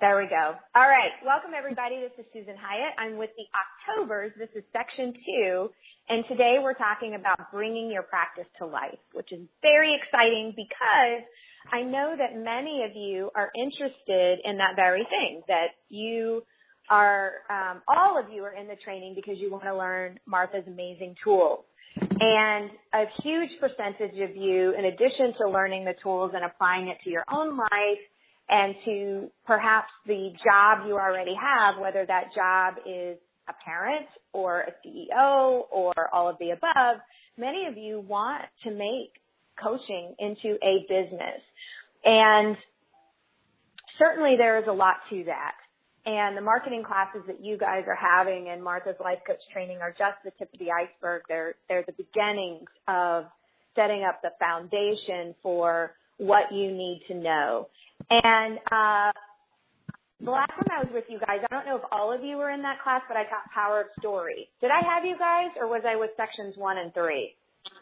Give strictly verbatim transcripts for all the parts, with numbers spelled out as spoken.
There we go. All right. Welcome, everybody. This is Susan Hyatt. I'm with the Octobers. This is section two. And today we're talking about bringing your practice to life, which is very exciting because I know that many of you are interested in that very thing, that you are, um, all of you are in the training because you want to learn Martha's amazing tools. And a huge percentage of you, in addition to learning the tools and applying it to your own life, and to perhaps the job you already have, whether that job is a parent or a C E O or all of the above, many of you want to make coaching into a business. And certainly there is a lot to that. And the marketing classes that you guys are having in Martha's Life Coach Training are just the tip of the iceberg. They're, they're the beginnings of setting up the foundation for what you need to know. And uh, the last time I was with you guys, I don't know if all of you were in that class, but I taught Power of Story. Did I have you guys, or was I with sections one and three?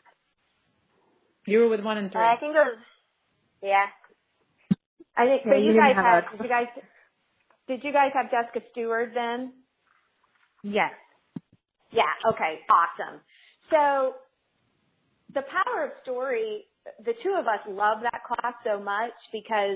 You were with one and three. Uh, I think it was, yeah. I think, yeah, so you, you guys have had, a... did you guys, did you guys have Jessica Stewart then? Yes. Yeah, okay, awesome. So the Power of Story, the two of us love that class so much because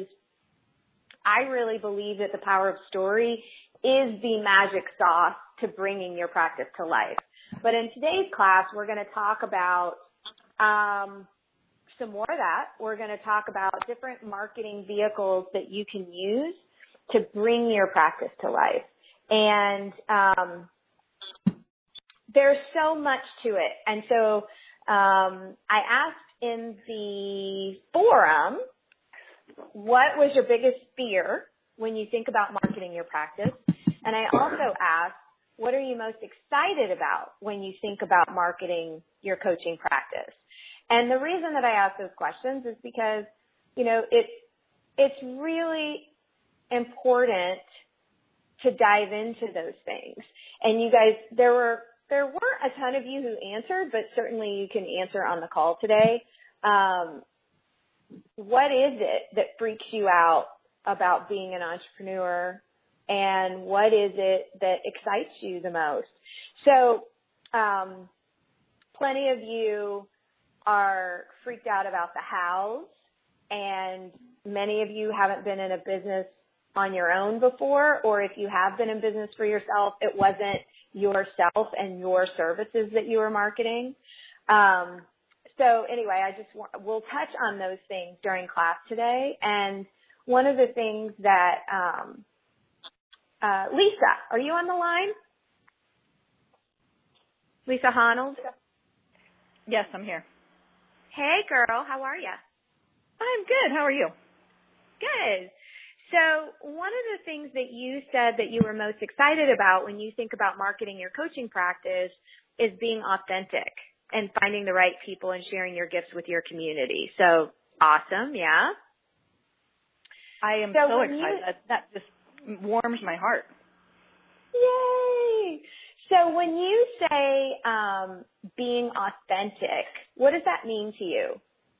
I really believe that the power of story is the magic sauce to bringing your practice to life. But in today's class, we're going to talk about um, some more of that. We're going to talk about different marketing vehicles that you can use to bring your practice to life. And um, there's so much to it. And so um, I asked in the forum, what was your biggest fear when you think about marketing your practice? And I also asked, what are you most excited about when you think about marketing your coaching practice? And the reason that I asked those questions is because, you know, it's, it's really important to dive into those things. And you guys, there were, there weren't a ton of you who answered, but certainly you can answer on the call today. Um, what is it that freaks you out about being an entrepreneur, and what is it that excites you the most? So um, plenty of you are freaked out about the hows, and many of you haven't been in a business on your own before, or if you have been in business for yourself, it wasn't yourself and your services that you were marketing. Um, So anyway, I just want, we'll touch on those things during class today. And one of the things that, um, uh, Lisa, are you on the line? Lisa Honnold? Yes, I'm here. Hey, girl, how are you? I'm good. How are you? Good. So one of the things that you said that you were most excited about when you think about marketing your coaching practice is being authentic and finding the right people and sharing your gifts with your community. So awesome, yeah. I am so so excited. You, that, that just warms my heart. Yay! So when you say um, being authentic, what does that mean to you?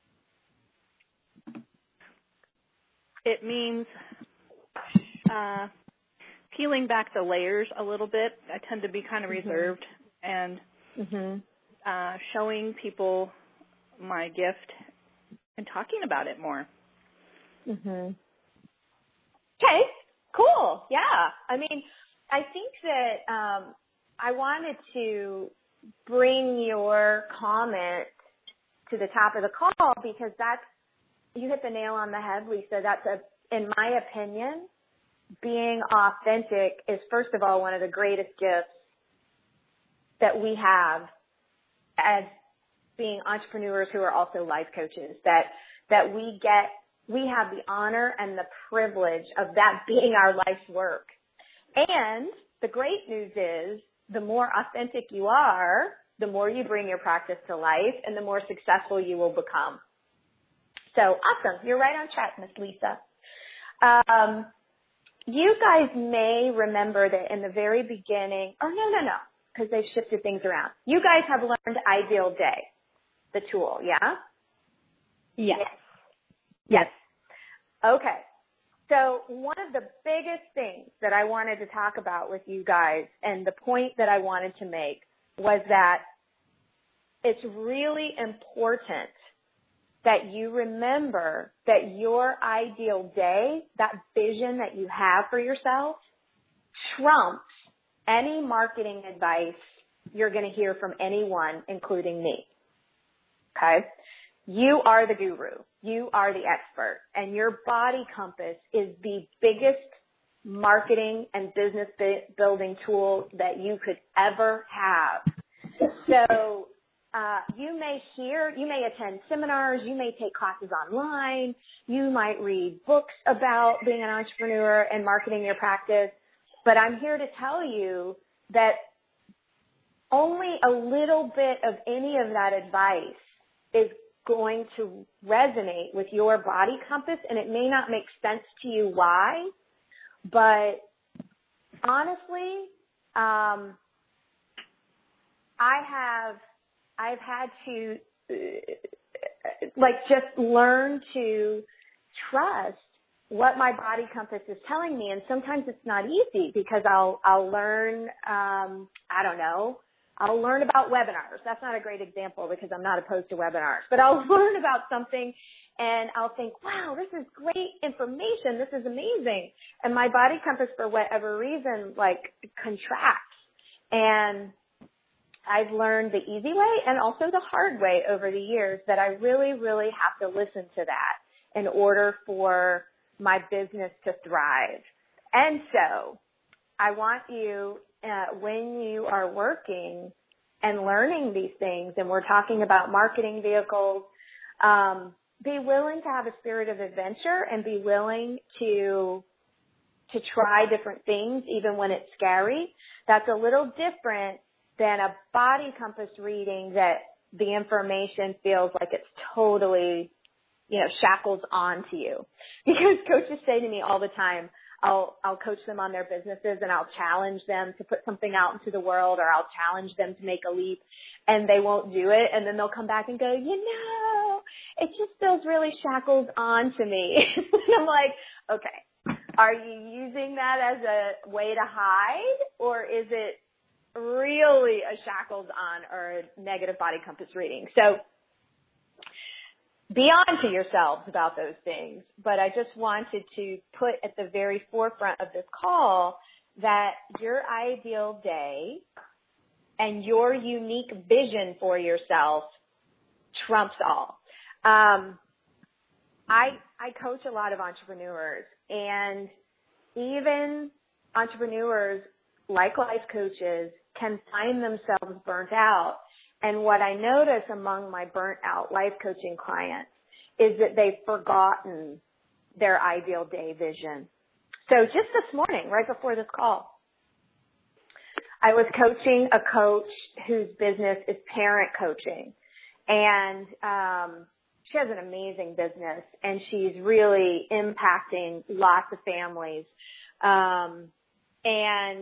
It means uh, peeling back the layers a little bit. I tend to be kind of Mm-hmm. reserved and Mm-hmm. uh, showing people my gift and talking about it more. Mm-hmm. Okay, cool. Yeah. I mean, I think that um, I wanted to bring your comment to the top of the call because that's, you hit the nail on the head, Lisa. That's, a, in my opinion, being authentic is, first of all, one of the greatest gifts that we have as being entrepreneurs who are also life coaches, that, that we get, we have the honor and the privilege of that being our life's work. And the great news is the more authentic you are, the more you bring your practice to life and the more successful you will become. So awesome. You're right on track, Miss Lisa. Um, you guys may remember that in the very beginning, oh, no, no, no, because they've shifted things around. You guys have learned Ideal Day, the tool, yeah? Yes. Yes. Yes. Okay. So one of the biggest things that I wanted to talk about with you guys, and the point that I wanted to make, was that it's really important that you remember that your ideal day, that vision that you have for yourself, trumps any marketing advice you're going to hear from anyone, including me. Okay? You are the guru. You are the expert. And your body compass is the biggest marketing and business building tool that you could ever have. So uh, you may hear, you may attend seminars, you may take classes online, you might read books about being an entrepreneur and marketing your practice, but I'm here to tell you that only a little bit of any of that advice is going to resonate with your body compass, and it may not make sense to you why, but honestly, um, I have, I've had to, uh, like, just learn to trust what my body compass is telling me, and sometimes it's not easy because I'll, I'll learn, um, I don't know, I'll learn about webinars. That's not a great example because I'm not opposed to webinars, but I'll learn about something and I'll think, wow, this is great information. This is amazing. And my body compass, for whatever reason, like, contracts. And I've learned the easy way and also the hard way over the years that I really, really have to listen to that in order for my business to thrive. And so I want you, uh, when you are working and learning these things, and we're talking about marketing vehicles, um, be willing to have a spirit of adventure and be willing to to try different things even when it's scary. That's a little different than a body compass reading that the information feels like it's totally, you know, shackles onto you. Because coaches say to me all the time, I'll, I'll coach them on their businesses and I'll challenge them to put something out into the world, or I'll challenge them to make a leap, and they won't do it. And then they'll come back and go, you know, it just feels really shackles onto me. And I'm like, okay, are you using that as a way to hide, or is it really a shackles on or a negative body compass reading? So be on to yourselves about those things. But I just wanted to put at the very forefront of this call that your ideal day and your unique vision for yourself trumps all. Um, I, I coach a lot of entrepreneurs, and even entrepreneurs, like life coaches, can find themselves burnt out. And what I notice among my burnt out life coaching clients is that they've forgotten their ideal day vision. So just this morning, right before this call, I was coaching a coach whose business is parent coaching. And um, she has an amazing business, and she's really impacting lots of families. Um, and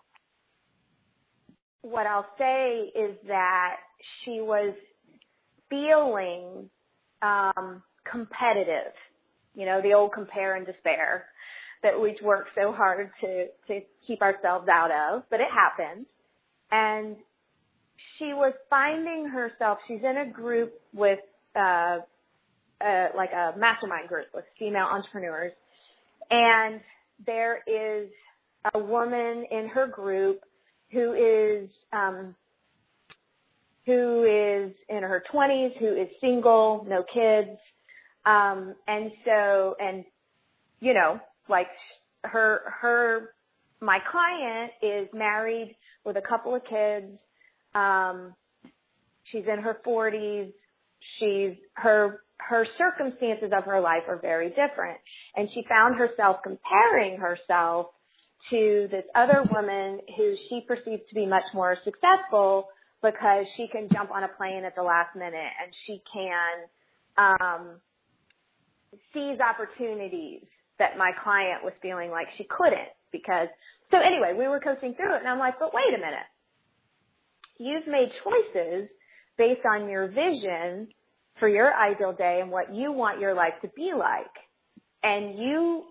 what I'll say is that she was feeling um, competitive, you know, the old compare and despair that we work so hard to, to keep ourselves out of, but it happens. And she was finding herself, she's in a group with, uh, uh, like a mastermind group with female entrepreneurs, and there is a woman in her group who is um, who is in her twenties, who is single, no kids, um, and so, and you know, like her her my client is married with a couple of kids. Um, she's in her forties. She's her her circumstances of her life are very different, and she found herself comparing herself to this other woman who she perceives to be much more successful because she can jump on a plane at the last minute, and she can um, seize opportunities that my client was feeling like she couldn't. Because so anyway, we were coaching through it, and I'm like, but wait a minute. You've made choices based on your vision for your ideal day and what you want your life to be like. And you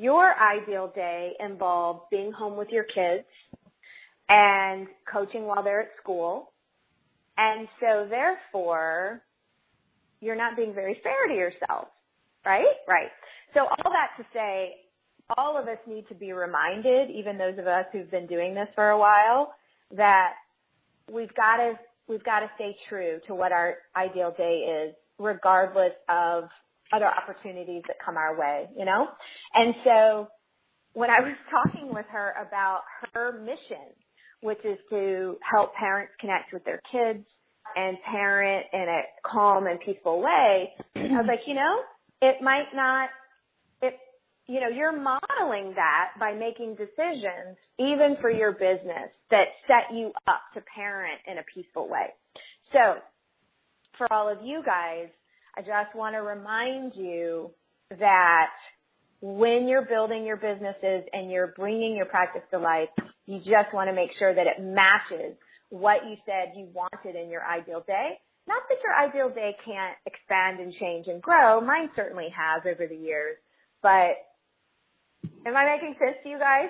your ideal day involves being home with your kids and coaching while they're at school. And so therefore, you're not being very fair to yourself, right? Right. So all that to say, all of us need to be reminded, even those of us who've been doing this for a while, that we've got to, we've got to stay true to what our ideal day is, regardless of other opportunities that come our way, you know? And so when I was talking with her about her mission, which is to help parents connect with their kids and parent in a calm and peaceful way, I was like, you know, it might not, it, you know, you're modeling that by making decisions, even for your business, that set you up to parent in a peaceful way. So for all of you guys, I just want to remind you that when you're building your businesses and you're bringing your practice to life, you just want to make sure that it matches what you said you wanted in your ideal day. Not that your ideal day can't expand and change and grow. Mine certainly has over the years. But am I making sense to you guys?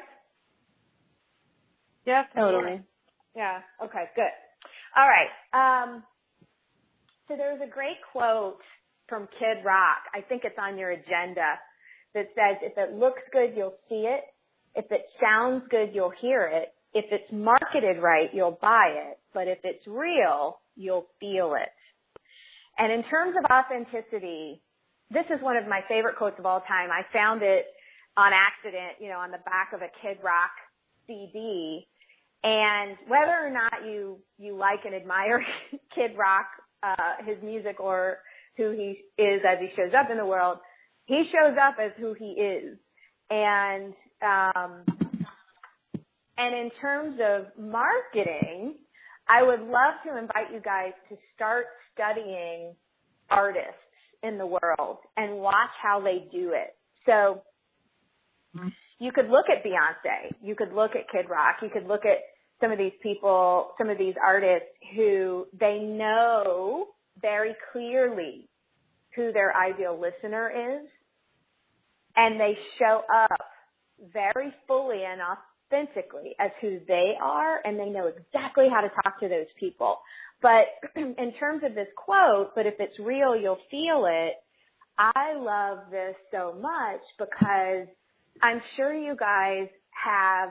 Yeah, totally. Yeah. Okay, good. All right. Um, so there's a great quote from Kid Rock. I think it's on your agenda that says, if it looks good, you'll see it. If it sounds good, you'll hear it. If it's marketed right, you'll buy it. But if it's real, you'll feel it. And in terms of authenticity, this is one of my favorite quotes of all time. I found it on accident, you know, on the back of a Kid Rock C D. And whether or not you, you like and admire Kid Rock, uh, his music, or who he is as he shows up in the world, he shows up as who he is. And, um, and in terms of marketing, I would love to invite you guys to start studying artists in the world and watch how they do it. So you could look at Beyonce, you could look at Kid Rock, you could look at some of these people, some of these artists who they know very clearly who their ideal listener is, and they show up very fully and authentically as who they are, and they know exactly how to talk to those people. But in terms of this quote, but if it's real, you'll feel it, I love this so much because I'm sure you guys have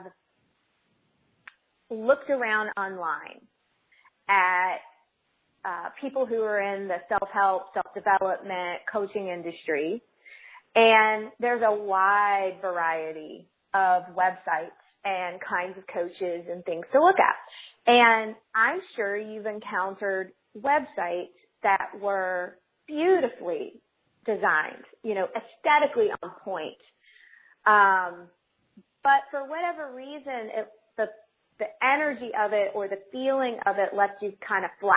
looked around online at uh, people who are in the self-help, self-development, coaching industry, and there's a wide variety of websites and kinds of coaches and things to look at. And I'm sure you've encountered websites that were beautifully designed, you know, aesthetically on point. Um, but for whatever reason, it, the the energy of it or the feeling of it left you kind of flat.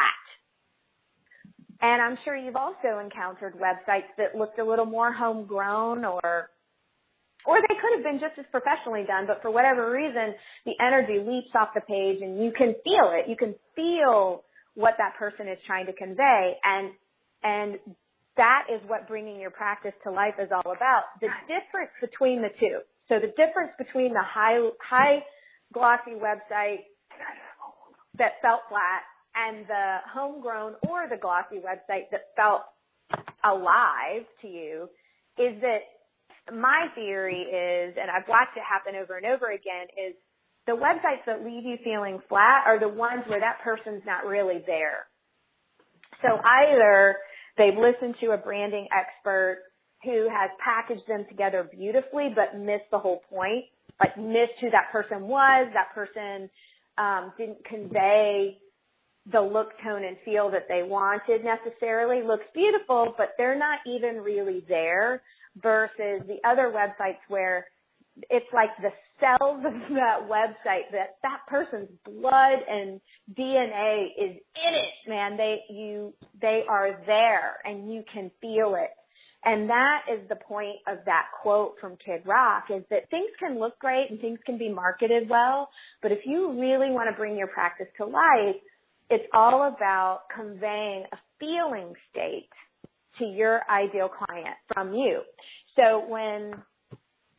And I'm sure you've also encountered websites that looked a little more homegrown, or or they could have been just as professionally done, but for whatever reason, the energy leaps off the page and you can feel it. You can feel what that person is trying to convey, and and that is what bringing your practice to life is all about. The difference between the two. So the difference between the high high glossy website that felt flat and the homegrown or the glossy website that felt alive to you is that my theory is, and I've watched it happen over and over again, is the websites that leave you feeling flat are the ones where that person's not really there. So either they've listened to a branding expert who has packaged them together beautifully but missed the whole point, like missed who that person was, that person um, didn't convey the look, tone, and feel that they wanted necessarily. Looks beautiful, but they're not even really there, versus the other websites where it's like the cells of that website, that that person's blood and D N A is in it, man. They, you, they are there and you can feel it. And that is the point of that quote from Kid Rock, is that things can look great and things can be marketed well, but if you really want to bring your practice to life, it's all about conveying a feeling state to your ideal client from you. So when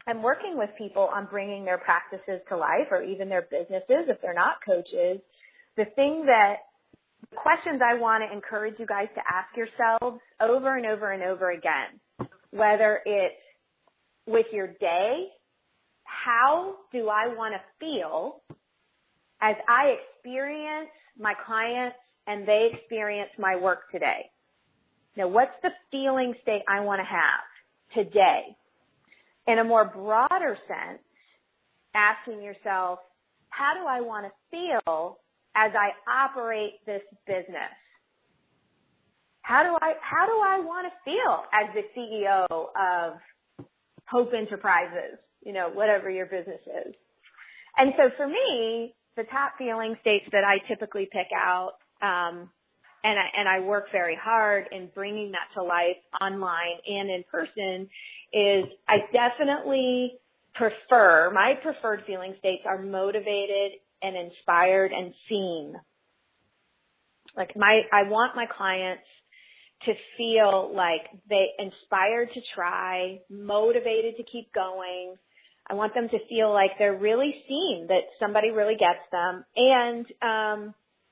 I'm working with people on bringing their practices to life or even their businesses if they're not coaches. The thing that, the questions I want to encourage you guys to ask yourselves over and over and over again, whether it's with your day, how do I want to feel as I experience my clients and they experience my work today? Now, what's the feeling state I want to have today? In a more broader sense, asking yourself, how do I want to feel as I operate this business? How do I, how do I want to feel as the C E O of Hope Enterprises, you know, whatever your business is? And so for me, the top feeling states that I typically pick out, um, and I, and I work very hard in bringing that to life online and in person, is I definitely prefer, my preferred feeling states are motivated and inspired and seen. Like my, I want my clients to feel like they inspired to try, motivated to keep going. I want them to feel like they're really seen, that somebody really gets them. And, um,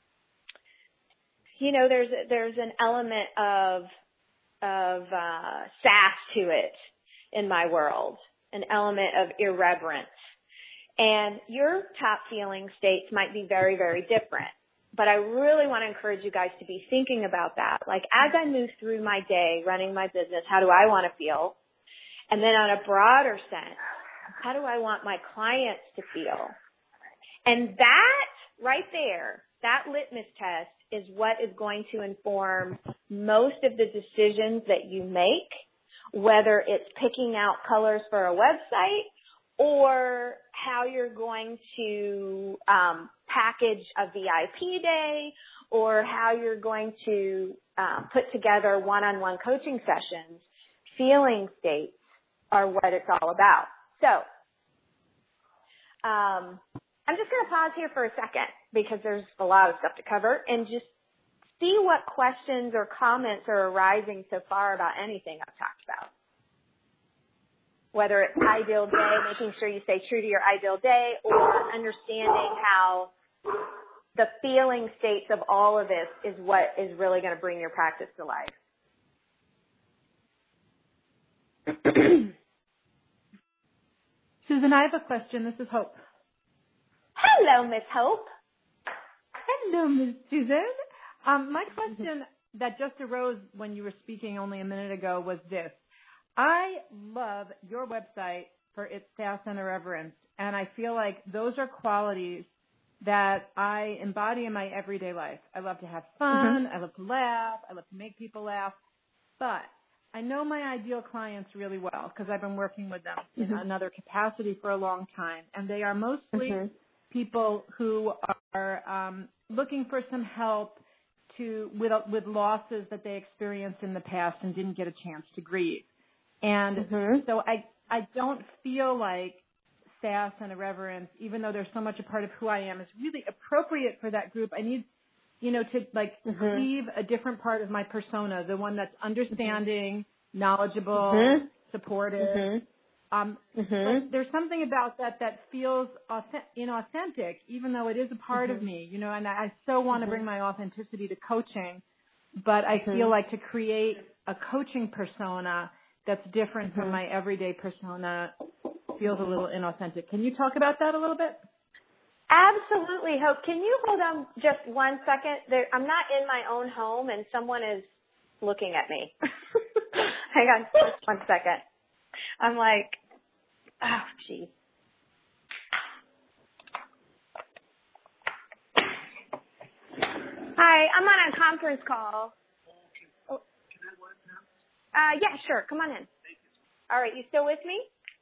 you know, there's, there's an element of, of, uh, sass to it in my world, an element of irreverence. And your top feeling states might be very, very different. But I really want to encourage you guys to be thinking about that. Like, as I move through my day running my business, how do I want to feel? And then on a broader sense, how do I want my clients to feel? And that right there, that litmus test is what is going to inform most of the decisions that you make, whether it's picking out colors for a website or how you're going to um, package a V I P day, or how you're going to um, put together one-on-one coaching sessions. Feeling states are what it's all about. So um, I'm just going to pause here for a second because there's a lot of stuff to cover, and just see what questions or comments are arising so far about anything I've talked about. Whether it's ideal day, making sure you stay true to your ideal day, or understanding how the feeling states of all of this is what is really going to bring your practice to life. Susan, I have a question. This is Hope. Hello, Miss Hope. Hello, Miss Susan. Um, my question that just arose when you were speaking only a minute ago was this. I love your website for its sass and irreverence, and I feel like those are qualities that I embody in my everyday life. I love to have fun. Mm-hmm. I love to laugh. I love to make people laugh. But I know my ideal clients really well because I've been working with them mm-hmm. in another capacity for a long time, and they are mostly mm-hmm. people who are um, looking for some help to with with losses that they experienced in the past and didn't get a chance to grieve. And mm-hmm. so I, I don't feel like sass and irreverence, even though they're so much a part of who I am, is really appropriate for that group. I need, you know, to like mm-hmm. cleave a different part of my persona, the one that's understanding, knowledgeable, mm-hmm. supportive. Mm-hmm. Um, mm-hmm. But there's something about that that feels authentic, inauthentic, even though it is a part mm-hmm. of me, you know, and I, I so want to mm-hmm. bring my authenticity to coaching, but I mm-hmm. feel like to create a coaching persona that's different mm-hmm. from my everyday persona feels a little inauthentic. Can you talk about that a little bit? Absolutely, Hope. Can you hold on just one second? There, I'm not in my own home, and someone is looking at me. Hang on just one second. I'm like, oh, geez. Hi, I'm on a conference call. Oh. Uh, yeah, sure. Come on in. All right, you still with me?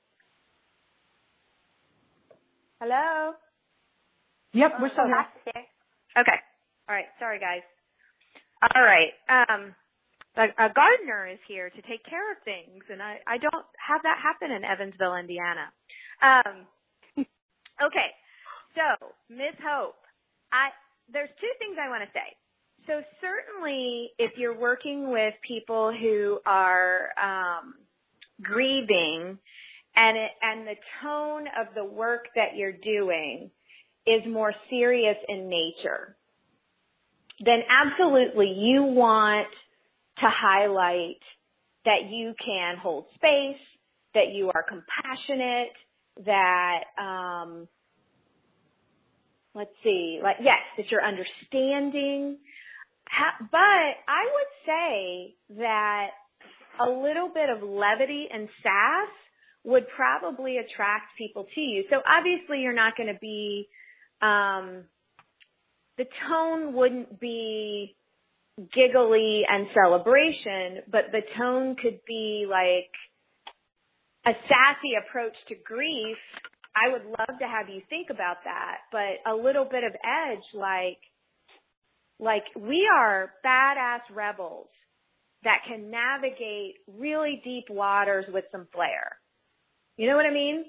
Hello? Yep, we're still oh, here. Okay. All right. Sorry, guys. All right. Um, a, a gardener is here to take care of things, and I, I don't have that happen in Evansville, Indiana. Um, okay. So, Miz Hope, I there's two things I want to say. So certainly if you're working with people who are um, grieving and it, and the tone of the work that you're doing is more serious in nature, then absolutely you want to highlight that you can hold space, that you are compassionate, that, um, let's see, like, yes, that you're understanding. But I would say that a little bit of levity and sass would probably attract people to you. So obviously you're not going to be, um, the tone wouldn't be giggly and celebration, but the tone could be like a sassy approach to grief. I would love to have you think about that, but a little bit of edge, like, like we are badass rebels that can navigate really deep waters with some flair. You know what I mean?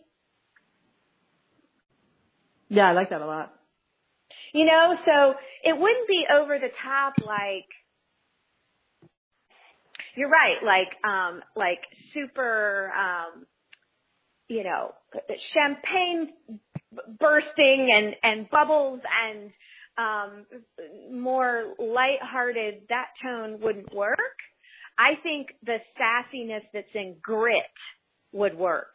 Yeah, I like that a lot. You know, so it wouldn't be over the top like, you're right, like, um, like super, um, you know, champagne bursting and, and bubbles and, um, more lighthearted, that tone wouldn't work. I think the sassiness that's in grit would work.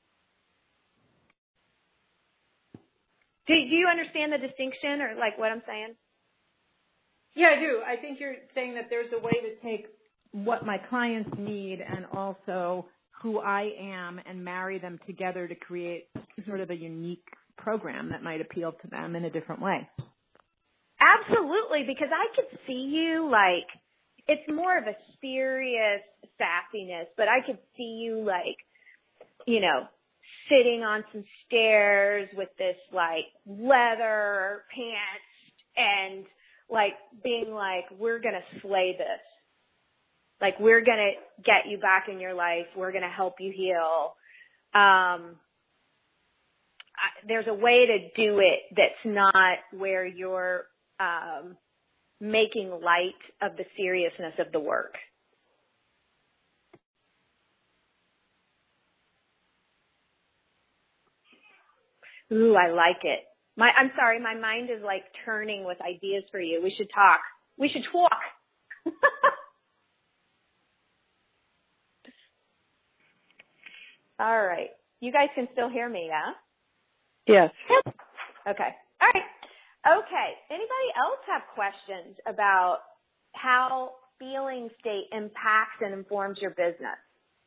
Do, do you understand the distinction or like what I'm saying? Yeah, I do. I think you're saying that there's a way to take what my clients need and also who I am and marry them together to create sort of a unique program that might appeal to them in a different way. Absolutely, because I could see you like, it's more of a serious sassiness, but I could see you like, you know, sitting on some stairs with this like leather pants and like being like, we're going to slay this. Like, we're going to get you back in your life. We're going to help you heal. Um, I, there's a way to do it that's not where you're um, making light of the seriousness of the work. Ooh, I like it. My, I'm sorry, my mind is like turning with ideas for you. We should talk. We should talk. All right. You guys can still hear me, yeah? Yes. Okay. All right. Okay. Anybody else have questions about how feeling state impacts and informs your business?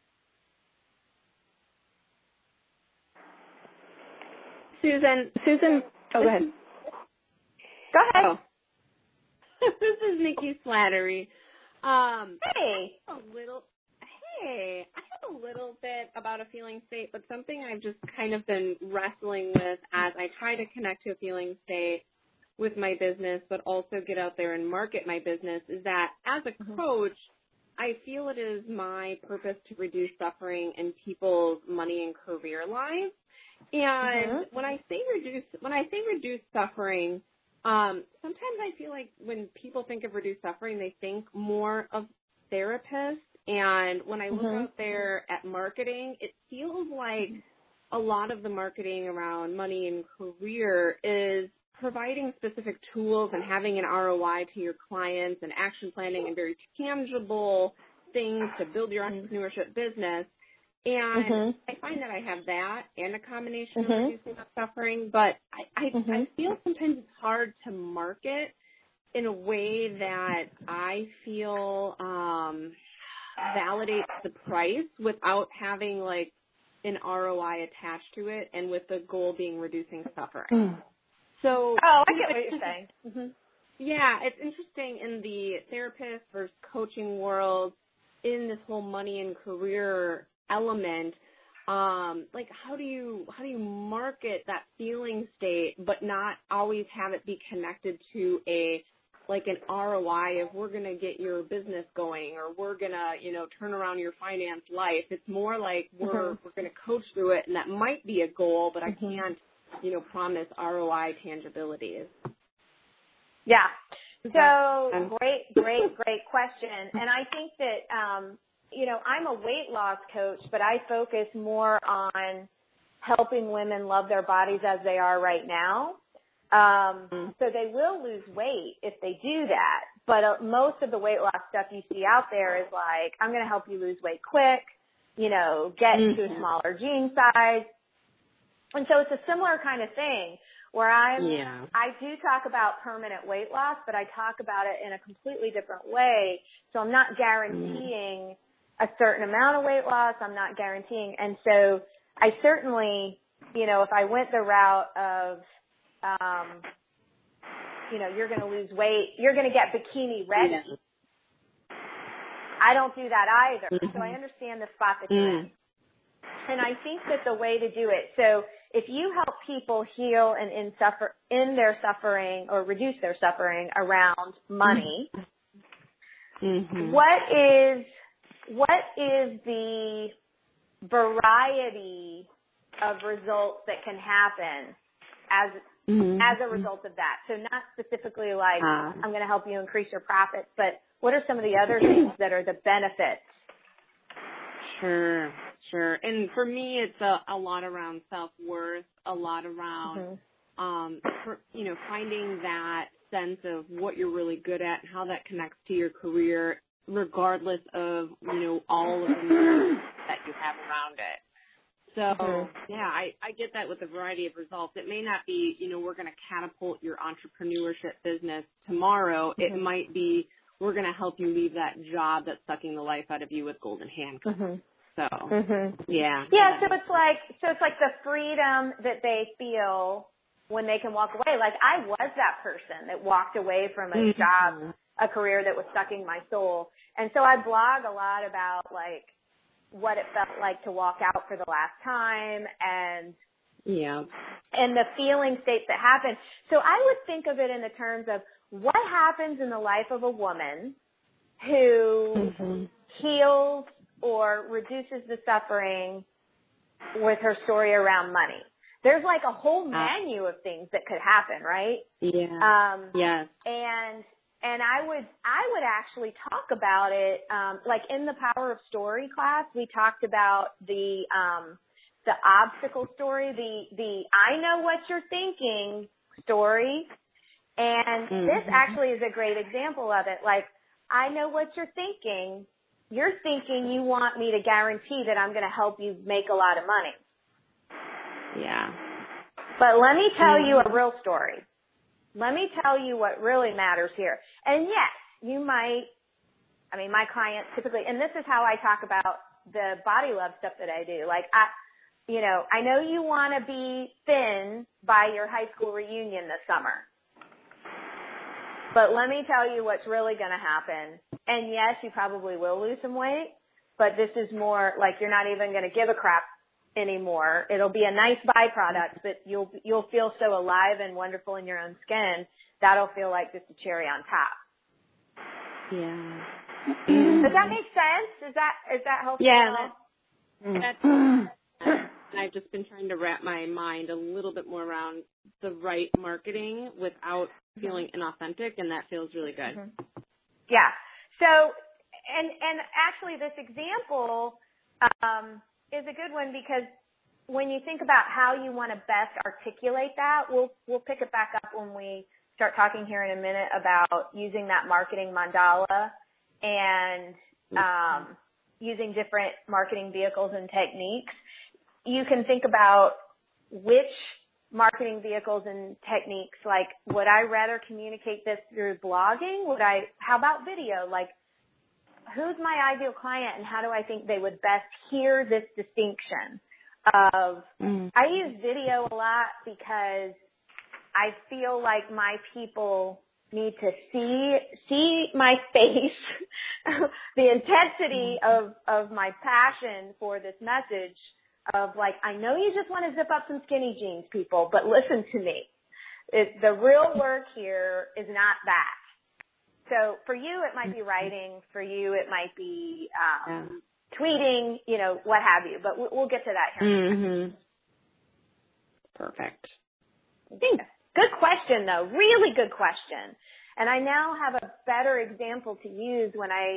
Susan, Susan, oh, go ahead. Go ahead. Oh. This is Nikki Slattery. Um, Hey. a little, hey, I have a little bit about a feeling state, but something I've just kind of been wrestling with as I try to connect to a feeling state with my business, but also get out there and market my business is that as a coach, I feel it is my purpose to reduce suffering in people's money and career lives. And mm-hmm. when I say reduce, when I say reduce suffering, um, sometimes I feel like when people think of reduce suffering, they think more of therapists. And when I look mm-hmm. out there at marketing, it feels like a lot of the marketing around money and career is providing specific tools and having an R O I to your clients and action planning and very tangible things to build your entrepreneurship business. And mm-hmm. I find that I have that and a combination mm-hmm. of reducing suffering, but I, I, mm-hmm. I feel sometimes it's hard to market in a way that I feel um, validates the price without having like an R O I attached to it and with the goal being reducing suffering. Mm. So, oh, I get what you're saying. Mm-hmm. Yeah, it's interesting in the therapist versus coaching world in this whole money and career element. Um, like how do you how do you market that feeling state, but not always have it be connected to a like an R O I of we're gonna get your business going or we're gonna you know turn around your finance life. It's more like we're mm-hmm. we're gonna coach through it, and that might be a goal, but mm-hmm. I can't. you know, promise R O I tangibilities. Yeah. So great, great, great question. And I think that, um, you know, I'm a weight loss coach, but I focus more on helping women love their bodies as they are right now. Um, mm-hmm. So they will lose weight if they do that. But uh, most of the weight loss stuff you see out there is like, I'm going to help you lose weight quick, you know, get mm-hmm. to a smaller jean size. And so it's a similar kind of thing where I'm, yeah. I do talk about permanent weight loss, but I talk about it in a completely different way. So I'm not guaranteeing mm-hmm. a certain amount of weight loss. I'm not guaranteeing. And so I certainly, you know, if I went the route of, um, you know, you're going to lose weight, you're going to get bikini ready. Yeah. I don't do that either. Mm-hmm. So I understand the spot that you're in. And I think that the way to do it, so if you help people heal and in suffer, in their suffering or reduce their suffering around money, mm-hmm. what is, what is the variety of results that can happen as mm-hmm. as a result of that? So not specifically like uh, I'm going to help you increase your profits, but what are some of the other things that are the benefits? Sure, sure. And for me, it's a, a lot around self-worth, a lot around, mm-hmm. um, for, you know, finding that sense of what you're really good at and how that connects to your career, regardless of, you know, all of the noise that you have around it. So, mm-hmm. yeah, I, I get that with a variety of results. It may not be, you know, we're going to catapult your entrepreneurship business tomorrow. Mm-hmm. It might be we're going to help you leave that job that's sucking the life out of you with golden handcuffs. Mm-hmm. So, mm-hmm. yeah. Yeah, so it's like, so it's like the freedom that they feel when they can walk away. Like I was that person that walked away from a mm-hmm. job, a career that was sucking my soul. And so I blog a lot about like what it felt like to walk out for the last time and yeah, and the feeling states that happen. So I would think of it in the terms of what happens in the life of a woman who mm-hmm. heals or reduces the suffering with her story around money. There's like a whole menu of things that could happen, right? Yeah. Um, yes. And and I would I would actually talk about it um, like in the Power of Story class. We talked about the um, the obstacle story, the the I know what you're thinking story, and mm-hmm. this actually is a great example of it. Like I know what you're thinking. You're thinking you want me to guarantee that I'm going to help you make a lot of money. Yeah. But let me tell you a real story. Let me tell you what really matters here. And yes, you might, I mean, my clients typically, and this is how I talk about the body love stuff that I do. Like, I, you know, I know you want to be thin by your high school reunion this summer. But let me tell you what's really going to happen. And yes, you probably will lose some weight, but this is more like you're not even going to give a crap anymore. It'll be a nice byproduct, but you'll you'll feel so alive and wonderful in your own skin. That'll feel like just a cherry on top. Yeah. Does that make sense? Is that is that helpful? Yeah. That, that's, I've just been trying to wrap my mind a little bit more around the right marketing without feeling inauthentic, and that feels really good. Mm-hmm. Yeah. So, and and actually, this example um, is a good one because when you think about how you want to best articulate that, we'll we'll pick it back up when we start talking here in a minute about using that marketing mandala and um, using different marketing vehicles and techniques. You can think about which marketing vehicles and techniques, like would I rather communicate this through blogging? Would I, how about video? Like who's my ideal client and how do I think they would best hear this distinction of, mm. I use video a lot because I feel like my people need to see, see my face, the intensity of, of my passion for this message of like, I know you just want to zip up some skinny jeans, people, but listen to me. It, the real work here is not that. So for you, it might be writing. For you, it might be um, yeah. tweeting, you know, what have you. But we'll, we'll get to that here. Mm-hmm. Perfect. Thanks. Good question, though. Really good question. And I now have a better example to use when I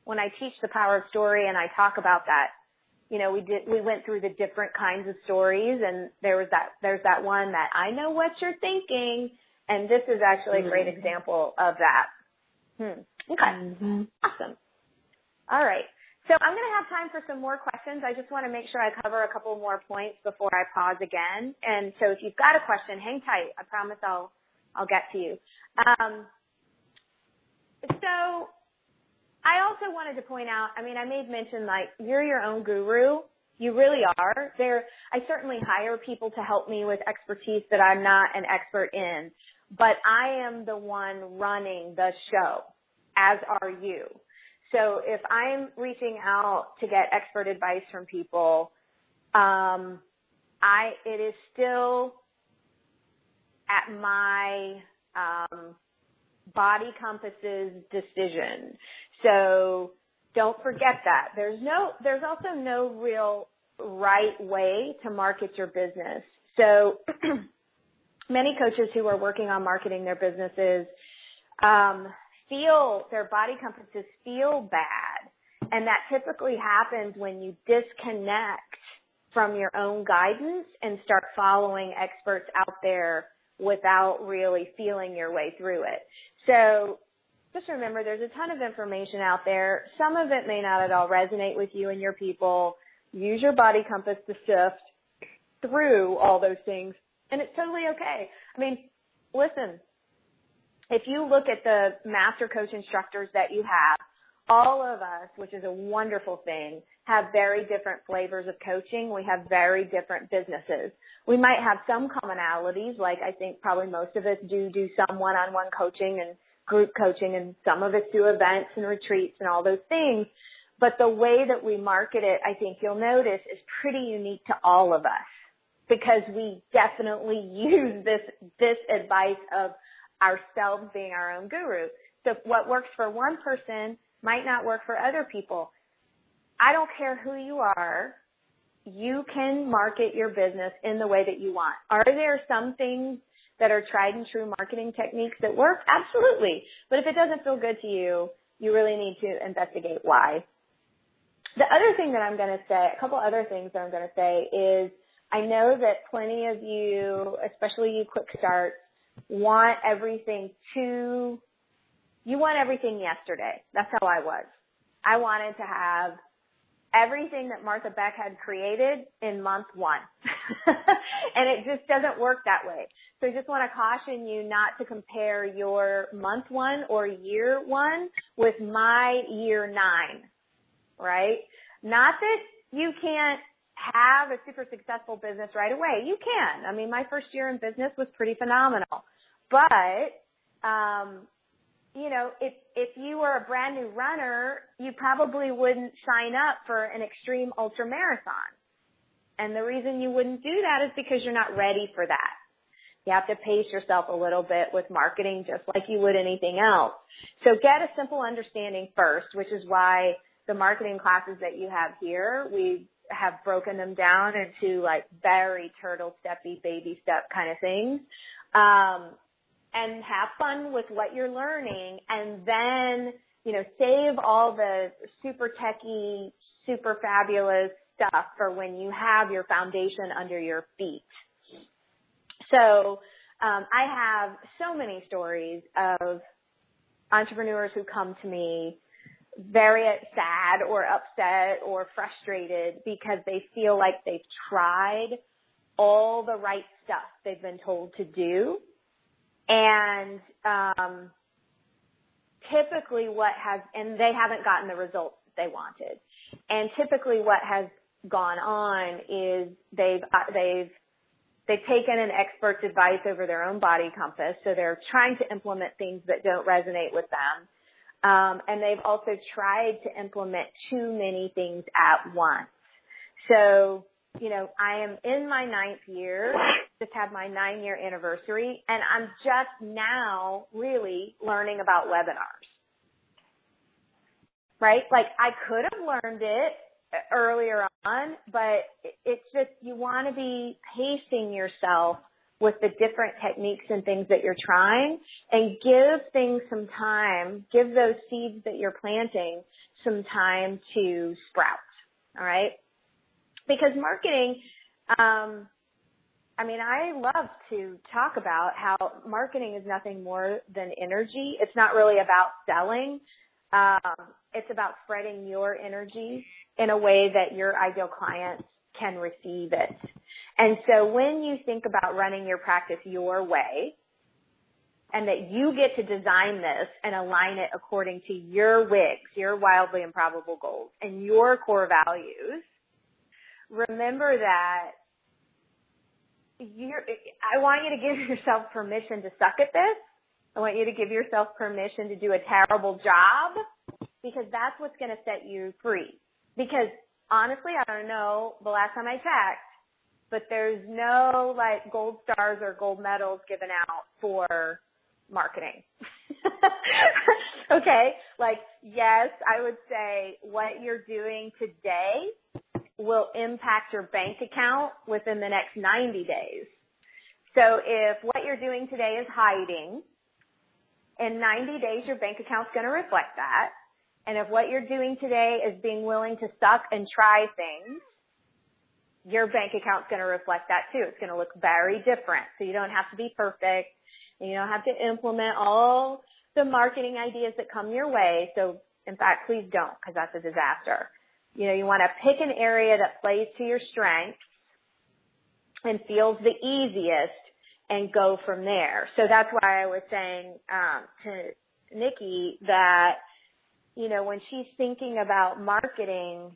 when I teach the power of story and I talk about that, you know, we did, we went through the different kinds of stories, and there was that, there's that one that I know what you're thinking, and this is actually a great example of that. Hmm. Okay. Mm-hmm. Awesome. All right. So I'm going to have time for some more questions. I just want to make sure I cover a couple more points before I pause again. And so if you've got a question, hang tight. I promise I'll, I'll get to you. Um, so I also wanted to point out, I mean, I made mention, like, you're your own guru. You really are. There, I certainly hire people to help me with expertise that I'm not an expert in, but I am the one running the show, as are you. So if I'm reaching out to get expert advice from people, um, I it is still at my um, body compass's decision. So don't forget that. There's no, there's also no real right way to market your business. So many coaches who are working on marketing their businesses um, feel, their body compasses feel bad. And that typically happens when you disconnect from your own guidance and start following experts out there without really feeling your way through it. So just remember, there's a ton of information out there. Some of it may not at all resonate with you and your people. Use your body compass to sift through all those things, and it's totally okay. I mean, listen, if you look at the master coach instructors that you have, all of us, which is a wonderful thing, have very different flavors of coaching. We have very different businesses. We might have some commonalities, like I think probably most of us do do some one-on-one coaching and group coaching, and some of us do events and retreats and all those things. But the way that we market it, I think you'll notice, is pretty unique to all of us, because we definitely use this, this advice of ourselves being our own guru. So what works for one person might not work for other people. I don't care who you are. You can market your business in the way that you want. Are there some things that are tried and true marketing techniques that work? Absolutely. But if it doesn't feel good to you, you really need to investigate why. The other thing that I'm going to say, a couple other things that I'm going to say is, I know that plenty of you, especially you quick starts, want everything to, you want everything yesterday. That's how I was. I wanted to have everything that Martha Beck had created in month one. And it just doesn't work that way. So I just want to caution you not to compare your month one or year one with my year nine, right? Not that you can't have a super successful business right away. You can. I mean, my first year in business was pretty phenomenal. But, um, you know, if, if you were a brand new runner, you probably wouldn't sign up for an extreme ultra marathon. And the reason you wouldn't do that is because you're not ready for that. You have to pace yourself a little bit with marketing, just like you would anything else. So get a simple understanding first, which is why the marketing classes that you have here, we have broken them down into like very turtle steppy baby step kind of things. Um, and have fun with what you're learning, and then, you know, save all the super techie, super fabulous stuff for when you have your foundation under your feet. So um, I have so many stories of entrepreneurs who come to me very sad or upset or frustrated because they feel like they've tried all the right stuff they've been told to do. And um, typically what has, and they haven't gotten the results that they wanted. And typically what has gone on is they've, uh, they've, they've taken an expert's advice over their own body compass. So they're trying to implement things that don't resonate with them. Um, and they've also tried to implement too many things at once. So, you know, I am in my ninth year, just had my nine year anniversary, and I'm just now really learning about webinars. Right? Like I could have learned it earlier on, but it's just, you want to be pacing yourself with the different techniques and things that you're trying, and give things some time, give those seeds that you're planting some time to sprout, all right? Because marketing, um, I mean, I love to talk about how marketing is nothing more than energy. It's not really about selling. Um, it's about spreading your energy in a way that your ideal clients can receive it. And so when you think about running your practice your way, and that you get to design this and align it according to your W I Gs, your wildly improbable goals, and your core values, remember that you're, I want you to give yourself permission to suck at this. I want you to give yourself permission to do a terrible job, because that's what's going to set you free. Because honestly, I don't know the last time I checked, but there's no like gold stars or gold medals given out for marketing. Okay? Like, yes, I would say what you're doing today will impact your bank account within the next ninety days. So if what you're doing today is hiding, in ninety days your bank account's going to reflect that. And if what you're doing today is being willing to suck and try things, your bank account's going to reflect that too. It's going to look very different. So you don't have to be perfect, and you don't have to implement all the marketing ideas that come your way. So in fact, please don't, because that's a disaster. You know, you want to pick an area that plays to your strengths and feels the easiest and go from there. So that's why I was saying um, to Nikki that, you know, when she's thinking about marketing,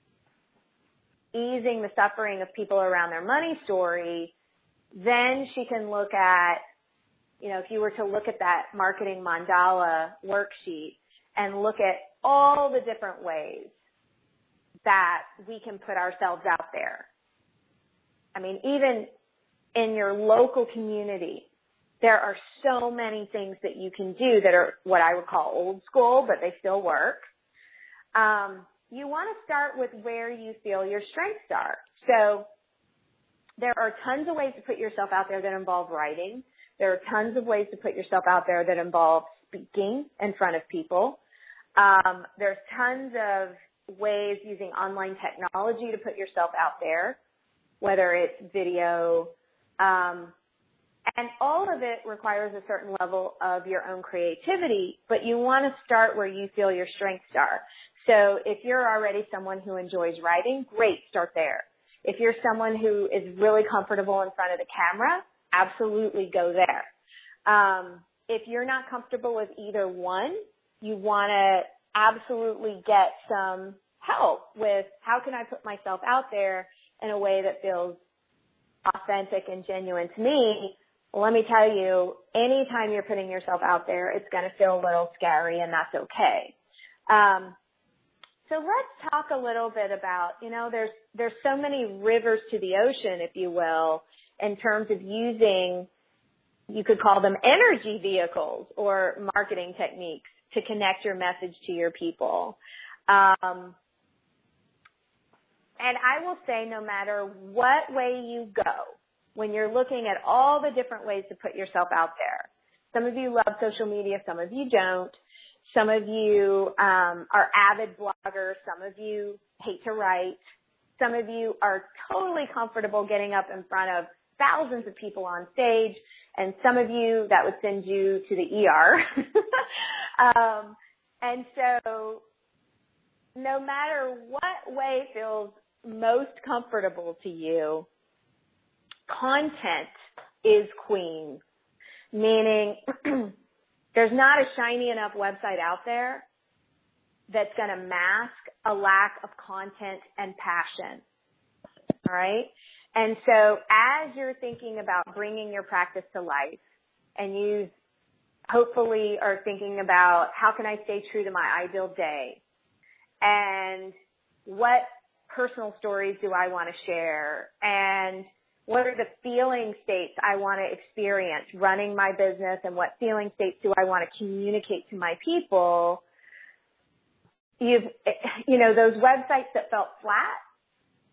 easing the suffering of people around their money story, then she can look at, you know, if you were to look at that marketing mandala worksheet and look at all the different ways that we can put ourselves out there. I mean, even in your local community, there are so many things that you can do that are what I would call old school, but they still work. Um, you want to start with where you feel your strengths are. So there are tons of ways to put yourself out there that involve writing. There are tons of ways to put yourself out there that involve speaking in front of people. Um, there's tons of ways using online technology to put yourself out there, whether it's video, um, and all of it requires a certain level of your own creativity, but you want to start where you feel your strengths are. So if you're already someone who enjoys writing, great, start there. If you're someone who is really comfortable in front of the camera, absolutely go there. Um, if you're not comfortable with either one, you want to absolutely get some help with how can I put myself out there in a way that feels authentic and genuine to me. Well, let me tell you, anytime you're putting yourself out there, it's going to feel a little scary, and that's okay. Um, so let's talk a little bit about, you know, there's there's so many rivers to the ocean, if you will, in terms of using, you could call them energy vehicles or marketing techniques to connect your message to your people. Um, and I will say, no matter what way you go, when you're looking at all the different ways to put yourself out there, some of you love social media, some of you don't. Some of you um, are avid bloggers. Some of you hate to write. Some of you are totally comfortable getting up in front of thousands of people on stage, and some of you, that would send you to the E R. um, and so no matter what way feels most comfortable to you, content is queen, meaning there's not a shiny enough website out there that's going to mask a lack of content and passion. All right? And so as you're thinking about bringing your practice to life, and you hopefully are thinking about how can I stay true to my ideal day, and what personal stories do I want to share, and what are the feeling states I want to experience running my business, and what feeling states do I want to communicate to my people? You've, you know, those websites that felt flat,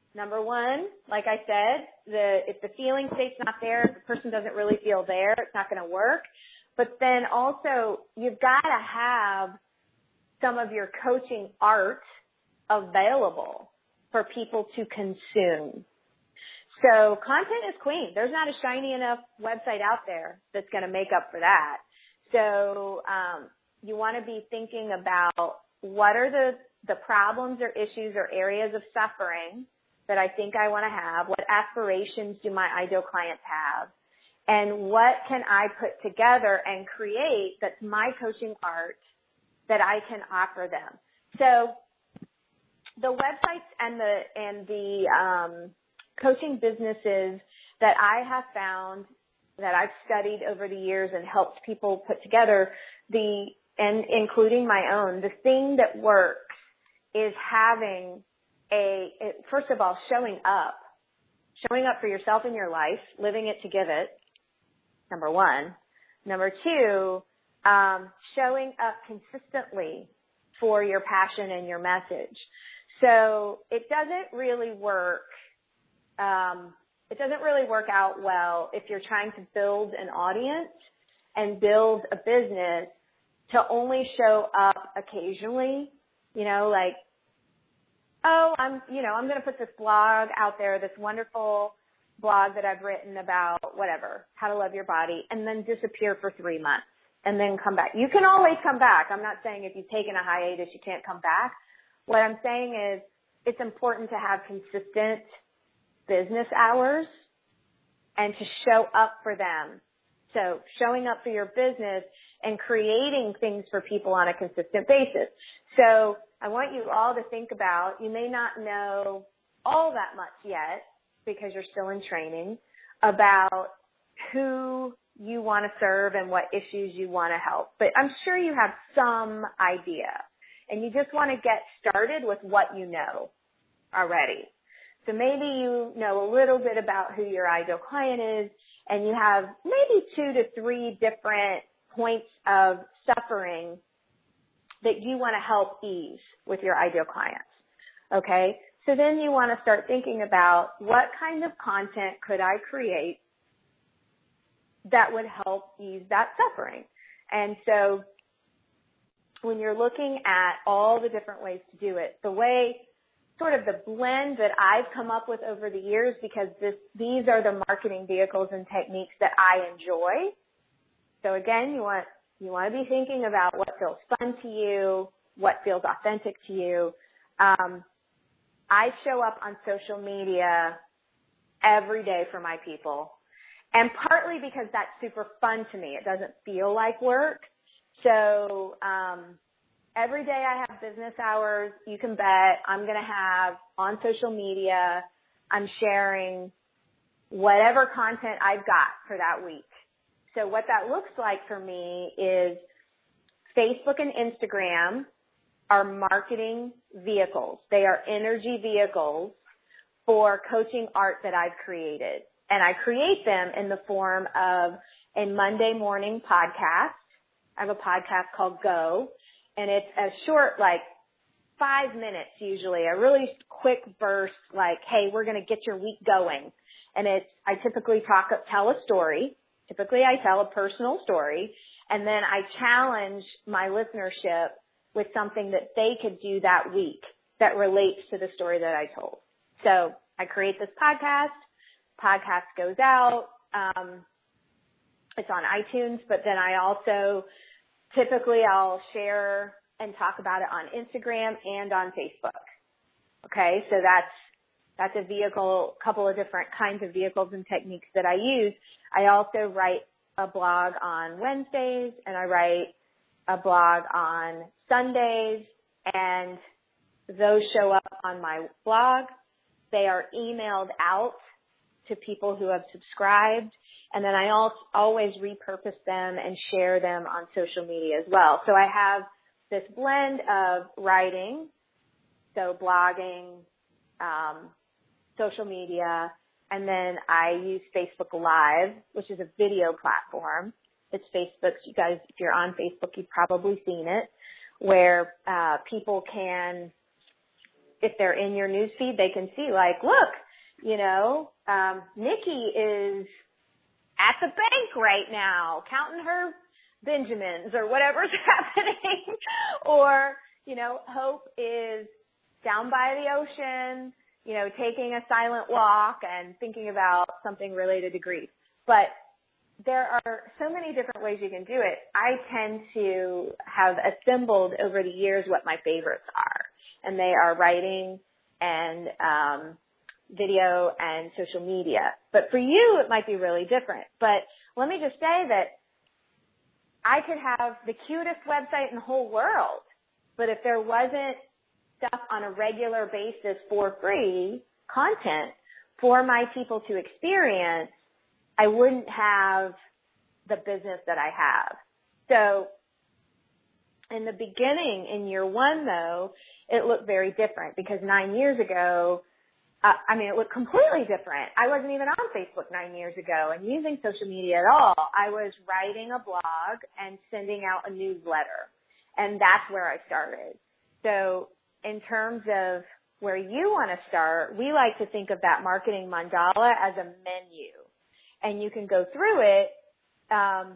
Number one, like I said, the if the feeling state's not there, if the person doesn't really feel there, it's not going to work. But then also, you've got to have some of your coaching art available for people to consume. So content is queen. There's not a shiny enough website out there that's going to make up for that. So um, you want to be thinking about what are the, the problems or issues or areas of suffering that I think I want to have, what aspirations do my ideal clients have, and what can I put together and create that's my coaching art that I can offer them. So the websites and the and the um, coaching businesses that I have found that I've studied over the years and helped people put together, the and including my own, the thing that works is having a, first of all, showing up, showing up for yourself in your life, living it to give it, number one. Number two, um, showing up consistently for your passion and your message. So it doesn't really work, um, it doesn't really work out well if you're trying to build an audience and build a business to only show up occasionally, you know, like, oh, I'm, you know, I'm going to put this blog out there, this wonderful blog that I've written about whatever, how to love your body, and then disappear for three months and then come back. You can always come back. I'm not saying if you've taken a hiatus, you can't come back. What I'm saying is it's important to have consistent business hours and to show up for them. So showing up for your business and creating things for people on a consistent basis. So I want you all to think about, you may not know all that much yet because you're still in training, about who you want to serve and what issues you want to help. But I'm sure you have some idea, and you just want to get started with what you know already. So maybe you know a little bit about who your ideal client is, and you have maybe two to three different points of suffering that you want to help ease with your ideal clients. Okay? So then you want to start thinking about what kind of content could I create that would help ease that suffering. And so when you're looking at all the different ways to do it, the way, sort of the blend that I've come up with over the years, because this, these are the marketing vehicles and techniques that I enjoy. So again, you want You want to be thinking about what feels fun to you, what feels authentic to you. Um, I show up on social media every day for my people, and partly because that's super fun to me. It doesn't feel like work. So um, every day I have business hours. You can bet I'm going to have on social media, I'm sharing whatever content I've got for that week. So what that looks like for me is Facebook and Instagram are marketing vehicles. They are energy vehicles for coaching art that I've created. And I create them in the form of a Monday morning podcast. I have a podcast called Go, and it's a short, like five minutes usually, a really quick burst like, hey, we're going to get your week going. And it's, I typically talk, tell a story. Typically, I tell a personal story, and then I challenge my listenership with something that they could do that week that relates to the story that I told. So I create this podcast. Podcast goes out. Um, it's on iTunes, but then I also typically I'll share and talk about it on Instagram and on Facebook. Okay, so that's That's a vehicle, a couple of different kinds of vehicles and techniques that I use. I also write a blog on Wednesdays, and I write a blog on Sundays, and those show up on my blog. They are emailed out to people who have subscribed, and then I also always repurpose them and share them on social media as well. So I have this blend of writing, so blogging, um, social media, and then I use Facebook Live, which is a video platform. It's Facebook. You guys, if you're on Facebook, you've probably seen it, where uh, people can if they're in your news feed, they can see like, look, you know, um, Nikki is at the bank right now counting her Benjamins or whatever's happening. Or, you know, Hope is down by the ocean, you know, taking a silent walk and thinking about something related to grief. But there are so many different ways you can do it. I tend to have assembled over the years what my favorites are, and they are writing and um, video and social media. But for you, it might be really different. But let me just say that I could have the cutest website in the whole world, but if there wasn't stuff on a regular basis for free, content for my people to experience, I wouldn't have the business that I have. So in the beginning, in year one though, it looked very different because nine years ago, uh, I mean, it looked completely different. I wasn't even on Facebook nine years ago and using social media at all. I was writing a blog and sending out a newsletter, and that's where I started. So in terms of where you want to start, we like to think of that marketing mandala as a menu. And you can go through it. Um,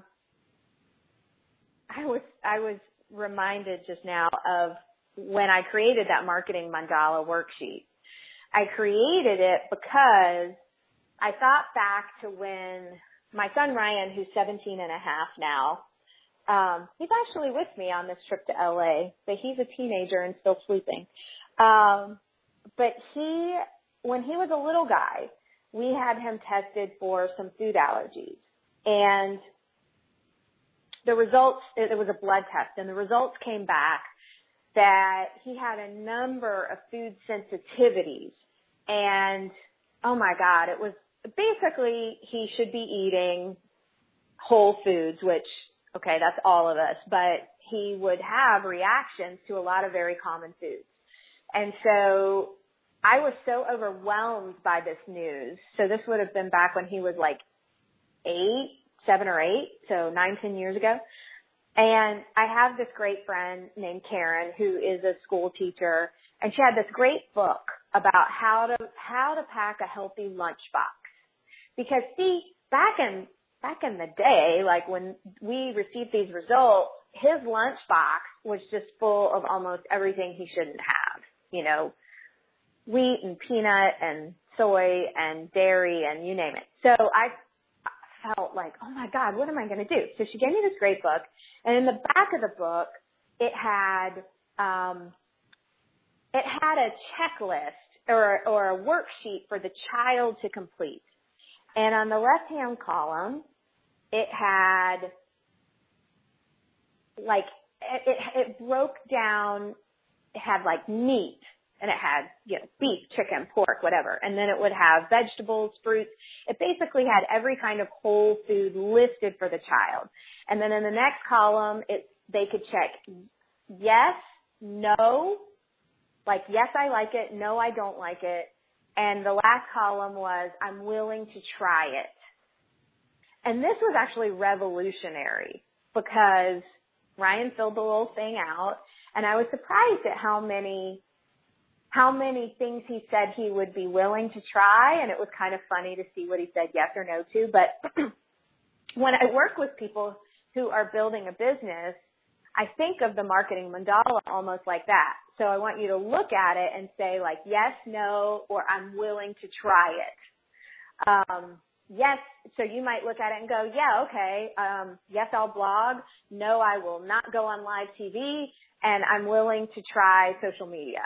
I was I was reminded just now of when I created that marketing mandala worksheet. I created it because I thought back to when my son Ryan, who's seventeen and a half now, um, he's actually with me on this trip to L A, but he's a teenager and still sleeping. Um, but he, when he was a little guy, we had him tested for some food allergies. And the results, it was a blood test, and the results came back that he had a number of food sensitivities. And, oh my God, it was basically he should be eating whole foods, which, okay, that's all of us, but he would have reactions to a lot of very common foods. And so I was so overwhelmed by this news. So this would have been back when he was like eight, seven or eight, so nine, ten years ago. And I have this great friend named Karen who is a school teacher, and she had this great book about how to how to pack a healthy lunchbox. Because see, back in back in the day, like when we received these results, his lunchbox was just full of almost everything he shouldn't have. You know, wheat and peanut and soy and dairy and you name it. So I felt like, oh my God, what am I going to do? So she gave me this great book, and in the back of the book, it had um, it had a checklist or or a worksheet for the child to complete. And on the left-hand column, it had like it, it, it broke down. It had like meat, and it had, you know, beef, chicken, pork, whatever. And then it would have vegetables, fruits. It basically had every kind of whole food listed for the child. And then in the next column, it they could check yes, no, like yes, I like it, no, I don't like it. And the last column was I'm willing to try it. And this was actually revolutionary because Ryan filled the little thing out, and I was surprised at how many how many things he said he would be willing to try, and it was kind of funny to see what he said yes or no to. But when I work with people who are building a business, I think of the marketing mandala almost like that. So I want you to look at it and say like yes, no, or I'm willing to try it. Um, yes, so you might look at it and go, yeah, okay, um, yes, I'll blog. No, I will not go on live T V, and I'm willing to try social media.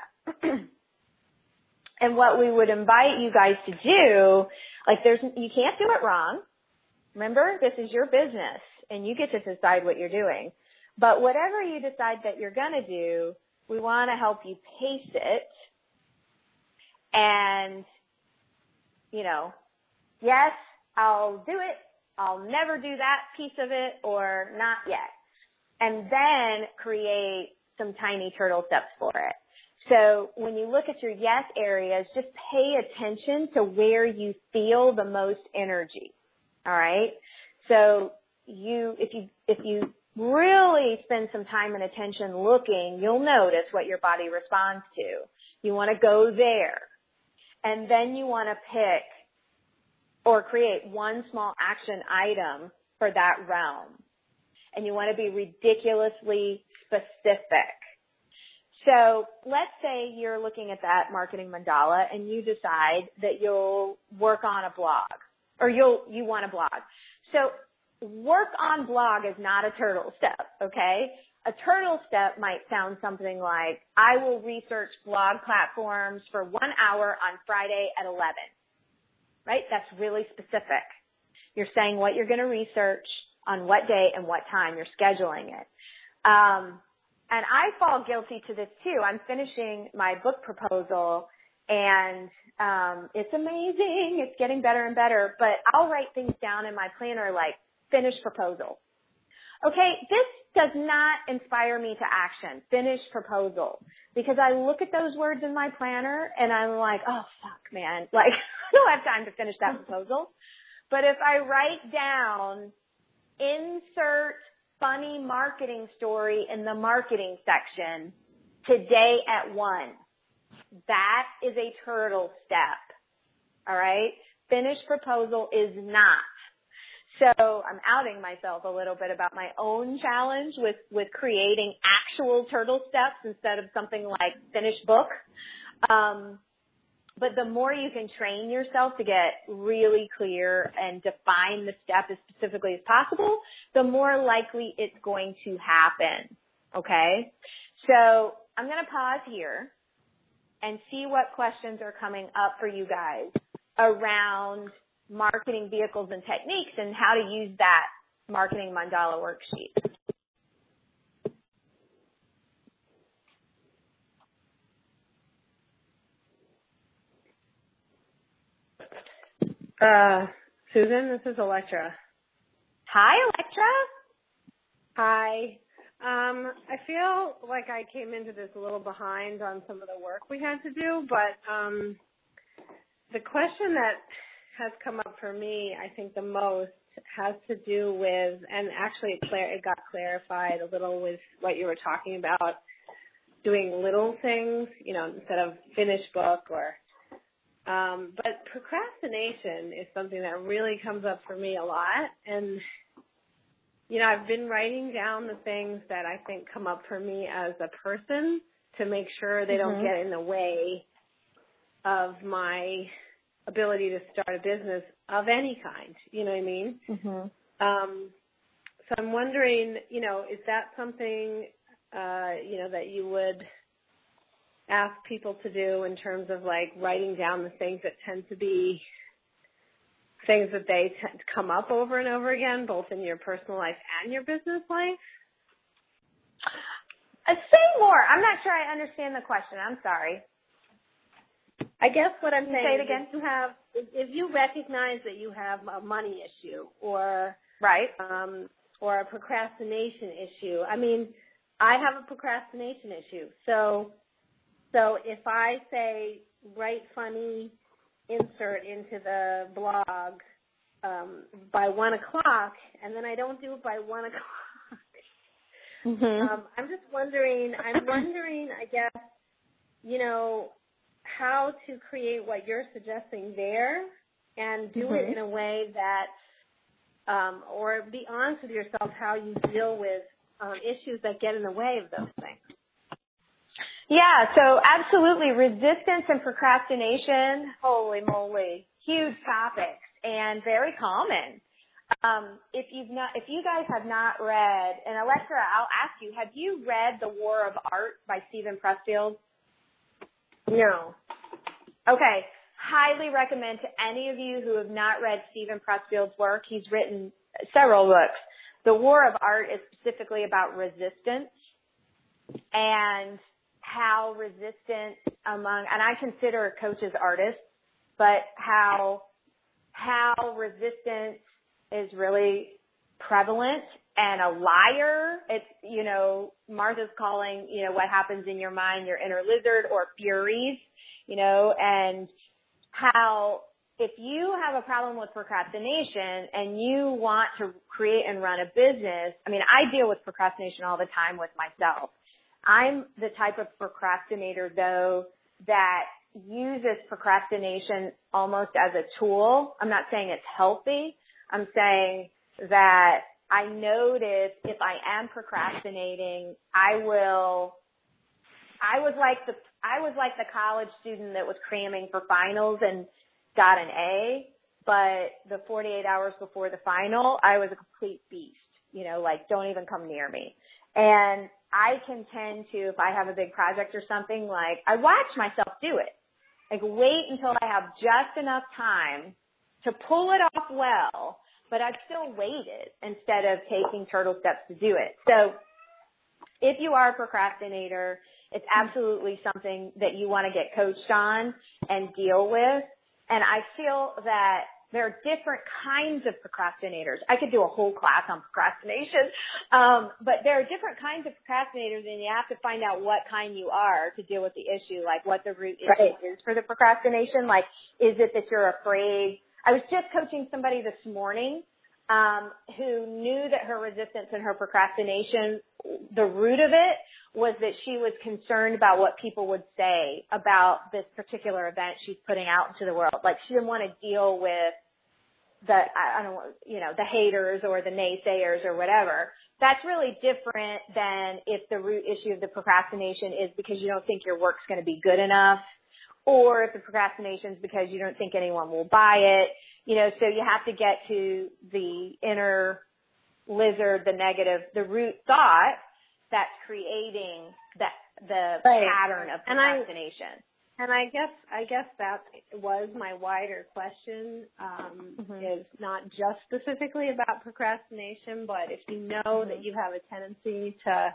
And what we would invite you guys to do, like there's, you can't do it wrong. Remember, this is your business, and you get to decide what you're doing. But whatever you decide that you're going to do, we want to help you pace it. And, you know, yes, I'll do it. I'll never do that piece of it, or not yet. And then create some tiny turtle steps for it. So when you look at your yes areas, just pay attention to where you feel the most energy. All right. So you, if you, if you really spend some time and attention looking, you'll notice what your body responds to. You want to go there. And then you want to pick or create one small action item for that realm. And you want to be ridiculously specific. So let's say you're looking at that marketing mandala and you decide that you'll work on a blog or you'll, you want a blog. So work on blog is not a turtle step, okay? A turtle step might sound something like, I will research blog platforms for one hour on Friday at eleven, right? That's really specific. You're saying what you're going to research, on what day and what time. You're scheduling it. Um, and I fall guilty to this too. I'm finishing my book proposal, and um, it's amazing. It's getting better and better. But I'll write things down in my planner like finished proposal. Okay, this does not inspire me to action, finished proposal, because I look at those words in my planner and I'm like, oh, fuck, man. Like, I don't have time to finish that proposal. But if I write down insert funny marketing story in the marketing section today at one, that is a turtle step. All right? Finished proposal is not. So I'm outing myself a little bit about my own challenge with, with creating actual turtle steps instead of something like finished book. Um, but the more you can train yourself to get really clear and define the step as specifically as possible, the more likely it's going to happen. Okay? So I'm going to pause here and see what questions are coming up for you guys around marketing vehicles and techniques and how to use that marketing mandala worksheet. Uh, Susan, this is Electra. Hi, Electra. Hi. Um, I feel like I came into this a little behind on some of the work we had to do, but um, the question that has come up for me, I think the most, has to do with, and actually it, clar- it got clarified a little with what you were talking about, doing little things, you know, instead of finished book or, um, but procrastination is something that really comes up for me a lot. And, you know, I've been writing down the things that I think come up for me as a person to make sure they mm-hmm. don't get in the way of my ability to start a business of any kind, you know what I mean? Mm-hmm. Um, so I'm wondering, you know, is that something, uh, you know, that you would ask people to do in terms of like writing down the things that tend to be things that they tend to come up over and over again, both in your personal life and your business life? Uh, say more. I'm not sure I understand the question. I'm sorry. I guess what I'm saying say it is again? If you have, if you recognize that you have a money issue or right, um, or a procrastination issue. I mean, I have a procrastination issue. So, so if I say write funny insert into the blog um, by one o'clock, and then I don't do it by one o'clock, mm-hmm. um, I'm just wondering. I'm wondering. I guess you know. how to create what you're suggesting there and do mm-hmm. it in a way that, um, or be honest with yourself how you deal with um, issues that get in the way of those things. Yeah, so absolutely. Resistance and procrastination, holy moly, huge topics and very common. Um, if you've not, if you guys have not read, and Electra, I'll ask you, have you read The War of Art by Steven Pressfield? No. Okay. Highly recommend to any of you who have not read Steven Pressfield's work. He's written several books. The War of Art is specifically about resistance and how resistance among, and I consider coaches artists, but how, how resistance is really prevalent and a liar. It's, you know, Martha's calling, you know, what happens in your mind, your inner lizard or furies, you know, and how if you have a problem with procrastination and you want to create and run a business, I mean, I deal with procrastination all the time with myself. I'm the type of procrastinator, though, that uses procrastination almost as a tool. I'm not saying it's healthy. I'm saying that I notice if I am procrastinating, I will, I was like the, I was like the college student that was cramming for finals and got an A, but the forty-eight hours before the final, I was a complete beast, you know, like don't even come near me. And I can tend to, if I have a big project or something, like I watch myself do it. Like wait until I have just enough time to pull it off well, but I've still waited instead of taking turtle steps to do it. So if you are a procrastinator, it's absolutely something that you want to get coached on and deal with. And I feel that there are different kinds of procrastinators. I could do a whole class on procrastination, um, but there are different kinds of procrastinators, and you have to find out what kind you are to deal with the issue, like what the root issue right. is for the procrastination. Like, is it that you're afraid? I was just coaching somebody this morning um, who knew that her resistance and her procrastination, the root of it was that she was concerned about what people would say about this particular event she's putting out into the world. Like she didn't want to deal with the, I don't know, you know, the haters or the naysayers or whatever. That's really different than if the root issue of the procrastination is because you don't think your work's going to be good enough, or if the procrastination is because you don't think anyone will buy it. You know, so you have to get to the inner lizard, the negative, the root thought that's creating the the right. pattern of procrastination. And I, and I guess I guess that was my wider question. Um, mm-hmm. Is not just specifically about procrastination, but if you know mm-hmm. that you have a tendency to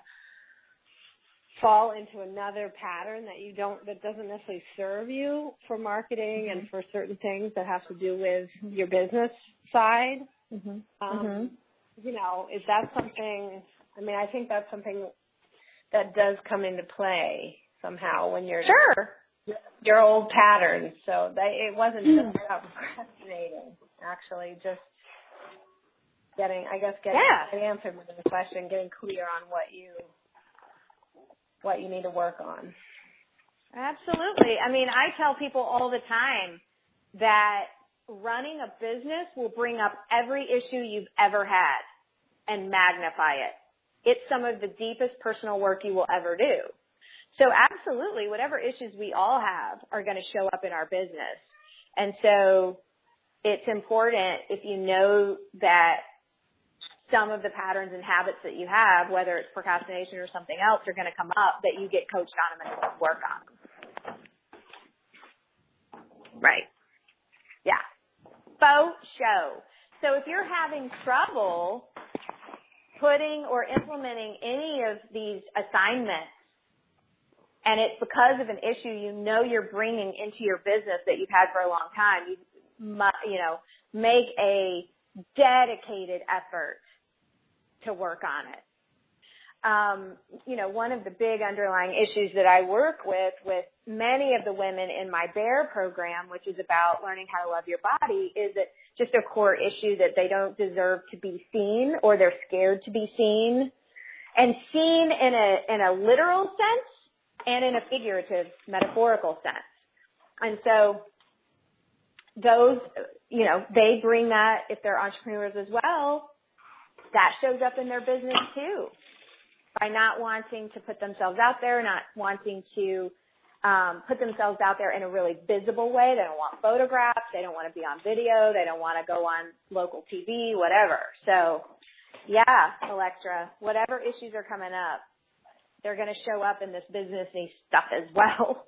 fall into another pattern that you don't that doesn't necessarily serve you for marketing mm-hmm. and for certain things that have to do with your business side. Mm-hmm. Um, mm-hmm. You know, is that something? I mean, I think that's something that does come into play somehow when you're sure your old patterns. So they, it wasn't just about procrastinating, actually, just getting, I guess, getting yeah. an answer to the question, getting clear on what you what you need to work on. Absolutely. I mean, I tell people all the time that running a business will bring up every issue you've ever had and magnify it. It's some of the deepest personal work you will ever do. So absolutely, whatever issues we all have are going to show up in our business. And so it's important if you know that some of the patterns and habits that you have, whether it's procrastination or something else, are going to come up, that you get coached on them and work on them. Right. Yeah. Faux show. So if you're having trouble putting or implementing any of these assignments, and it's because of an issue you know you're bringing into your business that you've had for a long time, you, you know, make a dedicated effort to work on it. Um, you know, one of the big underlying issues that I work with, with many of the women in my BEAR program, which is about learning how to love your body, is that just a core issue that they don't deserve to be seen, or they're scared to be seen, and seen in a, in a literal sense and in a figurative, metaphorical sense. And so those, you know, they bring that, if they're entrepreneurs as well, that shows up in their business too. By not wanting to put themselves out there, not wanting to um, put themselves out there in a really visible way. They don't want photographs. They don't want to be on video. They don't want to go on local T V, whatever. So, yeah, Electra, whatever issues are coming up, they're going to show up in this business-y stuff as well.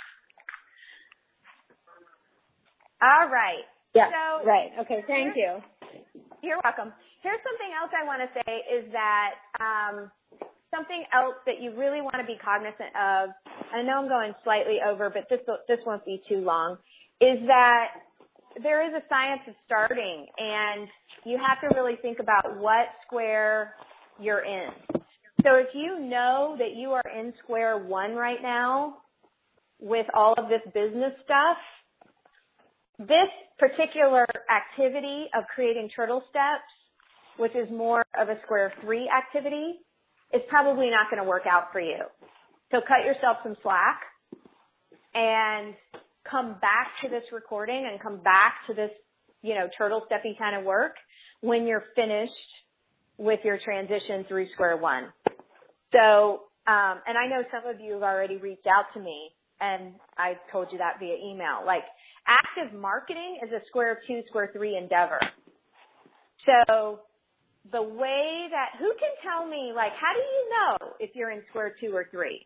All right. Yeah, so, right. Okay, thank you. You're welcome. Here's something else I want to say is that um, something else that you really want to be cognizant of, I know I'm going slightly over, but this this won't be too long, is that there is a science of starting, and you have to really think about what square you're in. So if you know that you are in square one right now with all of this business stuff, this particular activity of creating turtle steps which is more of a square three activity, is probably not going to work out for you. So cut yourself some slack and come back to this recording and come back to this, you know, turtle steppy kind of work when you're finished with your transition through square one. So, um, and I know some of you have already reached out to me, and I told you that via email. Like, active marketing is a square two, square three endeavor. So the way that, who can tell me, like, how do you know if you're in square two or three?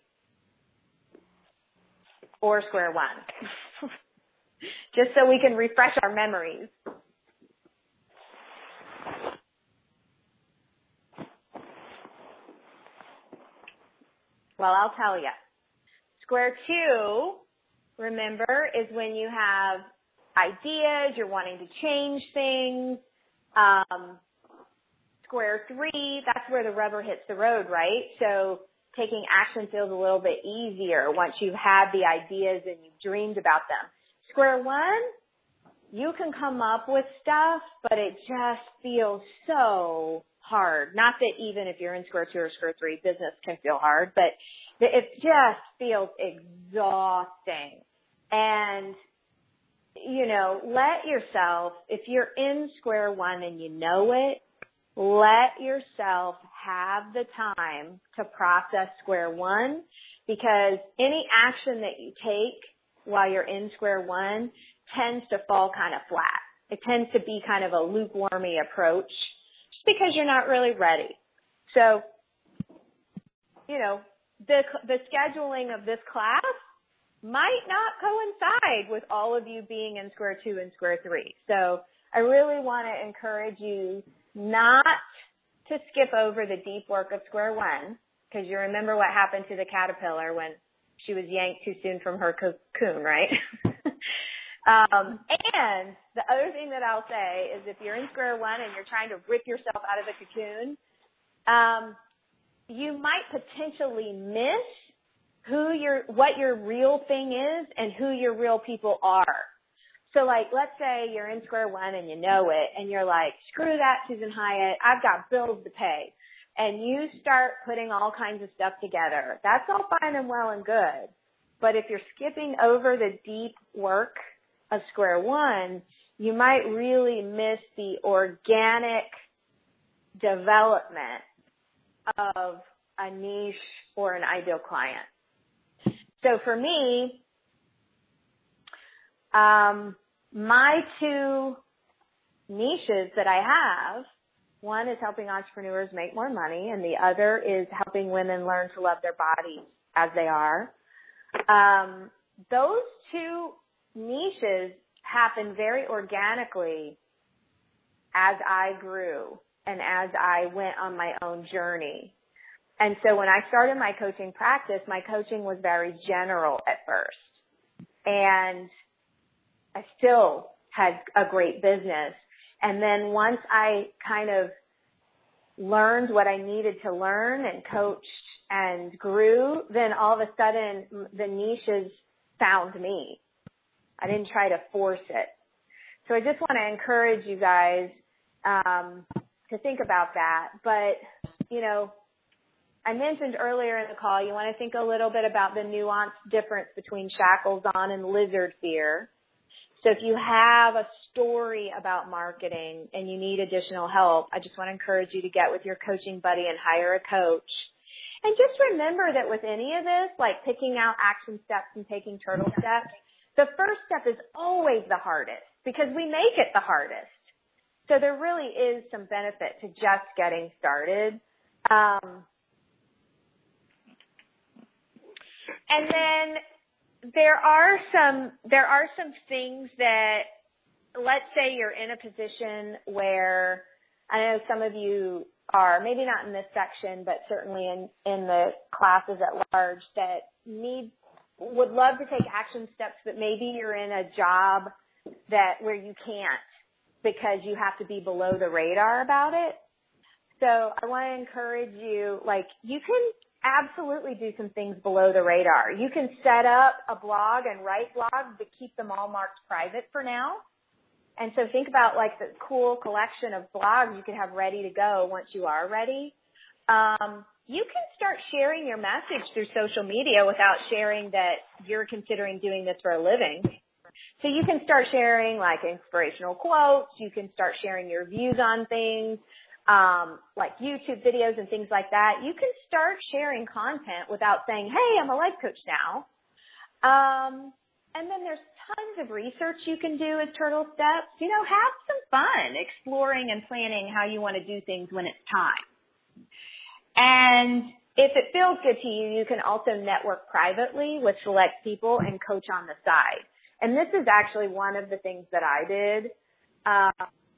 Or square one? Just so we can refresh our memories. Well, I'll tell you. Square two, remember, is when you have ideas, you're wanting to change things. Um, square three, that's where the rubber hits the road, right? So taking action feels a little bit easier once you've had the ideas and you've dreamed about them. Square one, you can come up with stuff, but it just feels so hard. Not that even if you're in square two or square three, business can feel hard, but it just feels exhausting. And, you know, let yourself, if you're in square one and you know it, let yourself have the time to process square one, because any action that you take while you're in square one tends to fall kind of flat. It tends to be kind of a lukewarmy approach just because you're not really ready. So, you know, the the scheduling of this class might not coincide with all of you being in square two and square three. So I really want to encourage you not to skip over the deep work of square one, because you remember what happened to the caterpillar when she was yanked too soon from her cocoon, right? um, and the other thing that I'll say is if you're in square one and you're trying to rip yourself out of the cocoon, um, you might potentially miss who your, what your real thing is and who your real people are. So like, let's say you're in square one and you know it and you're like, screw that, Susan Hyatt, I've got bills to pay. And you start putting all kinds of stuff together. That's all fine and well and good. But if you're skipping over the deep work of square one, you might really miss the organic development of a niche or an ideal client. So for me, um, my two niches that I have, one is helping entrepreneurs make more money, and the other is helping women learn to love their bodies as they are. Um, those two niches happened very organically as I grew and as I went on my own journey. And so when I started my coaching practice, my coaching was very general at first. And I still had a great business. And then once I kind of learned what I needed to learn and coached and grew, then all of a sudden the niches found me. I didn't try to force it. So I just want to encourage you guys um, to think about that. But, you know, I mentioned earlier in the call, you want to think a little bit about the nuanced difference between shackles on and lizard fear. So if you have a story about marketing and you need additional help, I just want to encourage you to get with your coaching buddy and hire a coach. And just remember that with any of this, like picking out action steps and taking turtle steps, the first step is always the hardest because we make it the hardest. So there really is some benefit to just getting started. Um, and then There are some, there are some things that, let's say you're in a position where, I know some of you are, maybe not in this section, but certainly in, in the classes at large that need, would love to take action steps, but maybe you're in a job that, where you can't because you have to be below the radar about it. So I want to encourage you, like, you can absolutely do some things below the radar. You can set up a blog and write blogs, but keep them all marked private for now. And so think about like the cool collection of blogs you could have ready to go once you are ready. Um, you can start sharing your message through social media without sharing that you're considering doing this for a living. So you can start sharing like inspirational quotes. You can start sharing your views on things, um, like YouTube videos and things like that. You can start sharing content without saying, hey, I'm a life coach now. Um, and then there's tons of research you can do as Turtle Steps. You know, have some fun exploring and planning how you want to do things when it's time. And if it feels good to you, you can also network privately with select people and coach on the side. And this is actually one of the things that I did. Uh,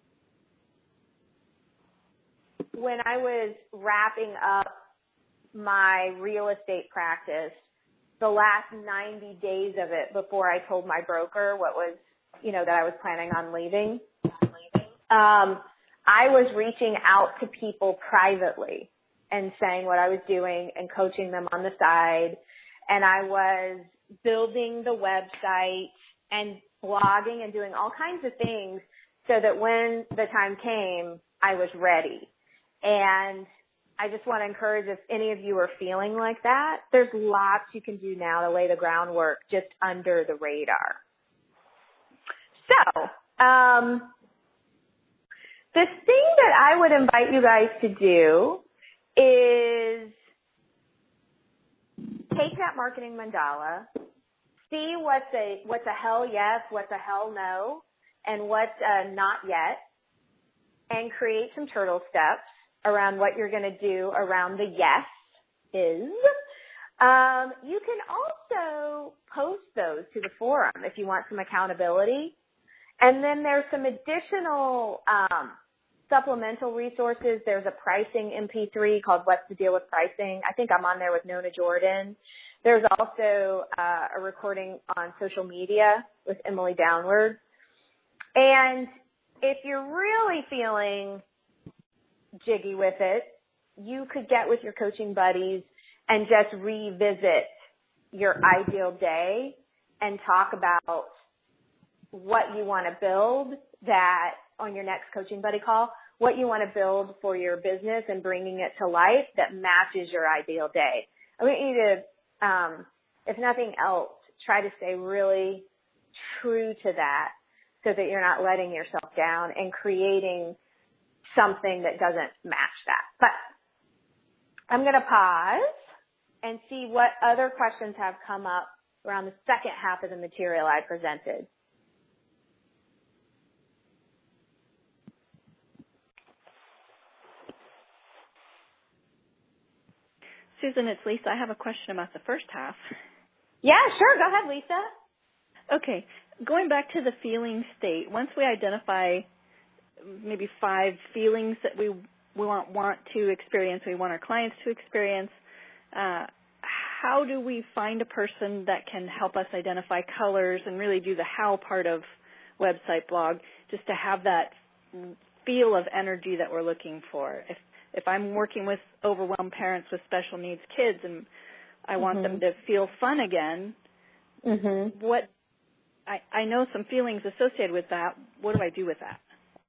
when I was wrapping up my real estate practice, the last ninety days of it before I told my broker what was, you know, that I was planning on leaving, um, I was reaching out to people privately and saying what I was doing and coaching them on the side. And I was building the website and blogging and doing all kinds of things so that when the time came, I was ready. And I just want to encourage if any of you are feeling like that, there's lots you can do now to lay the groundwork just under the radar. So, um, the thing that I would invite you guys to do is take that marketing mandala, see what's a, what's a hell yes, what's a hell no, and what's a not yet, and create some turtle steps around what you're going to do around the yes is. Um, you can also post those to the forum if you want some accountability. And then there's some additional um, supplemental resources. There's a pricing M P three called What's the Deal with Pricing. I think I'm on there with Nona Jordan. There's also uh, a recording on social media with Emily Downward. And if you're really feeling jiggy with it, you could get with your coaching buddies and just revisit your ideal day and talk about what you want to build that on your next coaching buddy call, what you want to build for your business and bringing it to life that matches your ideal day. I want you to, um, if nothing else, try to stay really true to that so that you're not letting yourself down and creating something that doesn't match that. But I'm going to pause and see what other questions have come up around the second half of the material I presented. Susan, it's Lisa. I have a question about the first half. Yeah, sure. Go ahead, Lisa. Okay. Going back to the feeling state, once we identify maybe five feelings that we, we want, want to experience, we want our clients to experience, uh, how do we find a person that can help us identify colors and really do the how part of website blog, just to have that feel of energy that we're looking for? If if I'm working with overwhelmed parents with special needs kids and I want mm-hmm. them to feel fun again, mm-hmm. what I, I know some feelings associated with that. What do I do with that?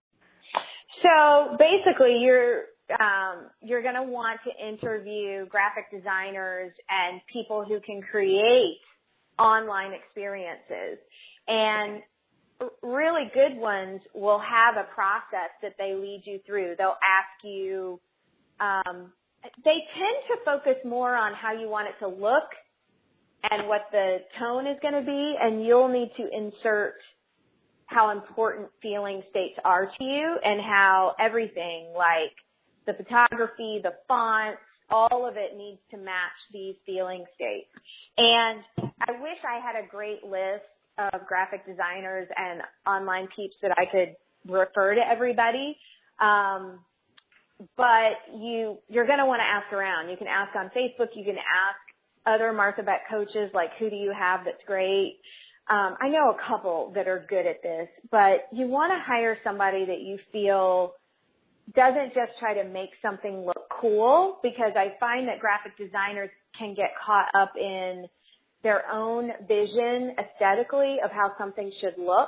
So basically, you're um, you're going to want to interview graphic designers and people who can create online experiences. And really good ones will have a process that they lead you through. They'll ask you, um, they tend to focus more on how you want it to look and what the tone is going to be, and you'll need to insert how important feeling states are to you and how everything like the photography, the fonts, all of it needs to match these feeling states. And I wish I had a great list of graphic designers and online peeps that I could refer to everybody. Um, but you, you're going to want to ask around. You can ask on Facebook. You can ask other Martha Beck coaches, like, who do you have that's great? Um, I know a couple that are good at this, but you want to hire somebody that you feel doesn't just try to make something look cool, because I find that graphic designers can get caught up in their own vision aesthetically of how something should look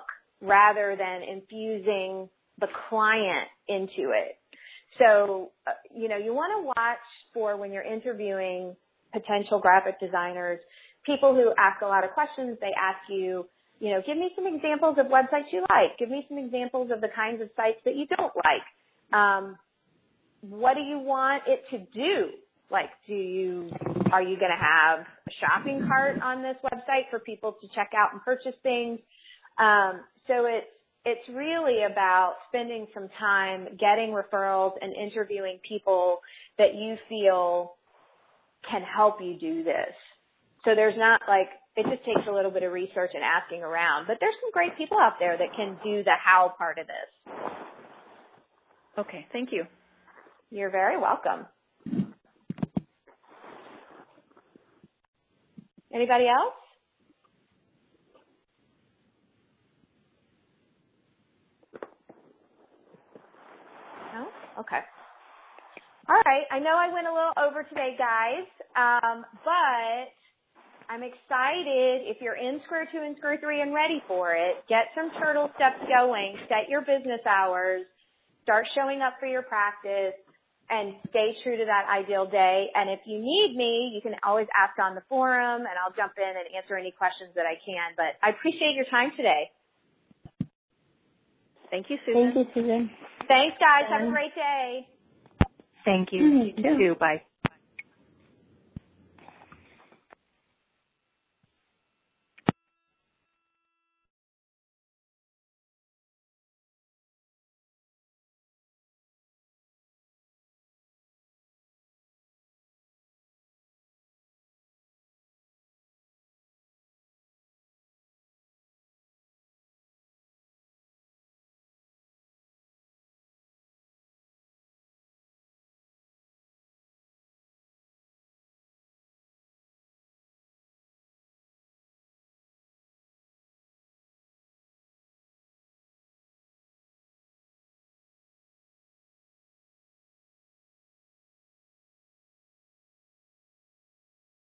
rather than infusing the client into it. So, uh, you know, you want to watch for when you're interviewing potential graphic designers, people who ask a lot of questions. They ask you, you know, give me some examples of websites you like. Give me some examples of the kinds of sites that you don't like. Um, what do you want it to do? Like, do you, are you going to have a shopping cart on this website for people to check out and purchase things? Um, so it's, it's really about spending some time getting referrals and interviewing people that you feel can help you do this. So there's not like, it just takes a little bit of research and asking around, but there's some great people out there that can do the how part of this. Okay, thank you. You're very welcome. Anybody else? No? Okay. All right. I know I went a little over today, guys, um, but I'm excited. If you're in Screw two and Screw three and ready for it, get some turtle steps going, set your business hours, start showing up for your practice, and stay true to that ideal day. And if you need me, you can always ask on the forum, and I'll jump in and answer any questions that I can. But I appreciate your time today. Thank you, Susan. Thank you, Susan. Thanks, guys. Have a great day. Thank you. You too. Bye.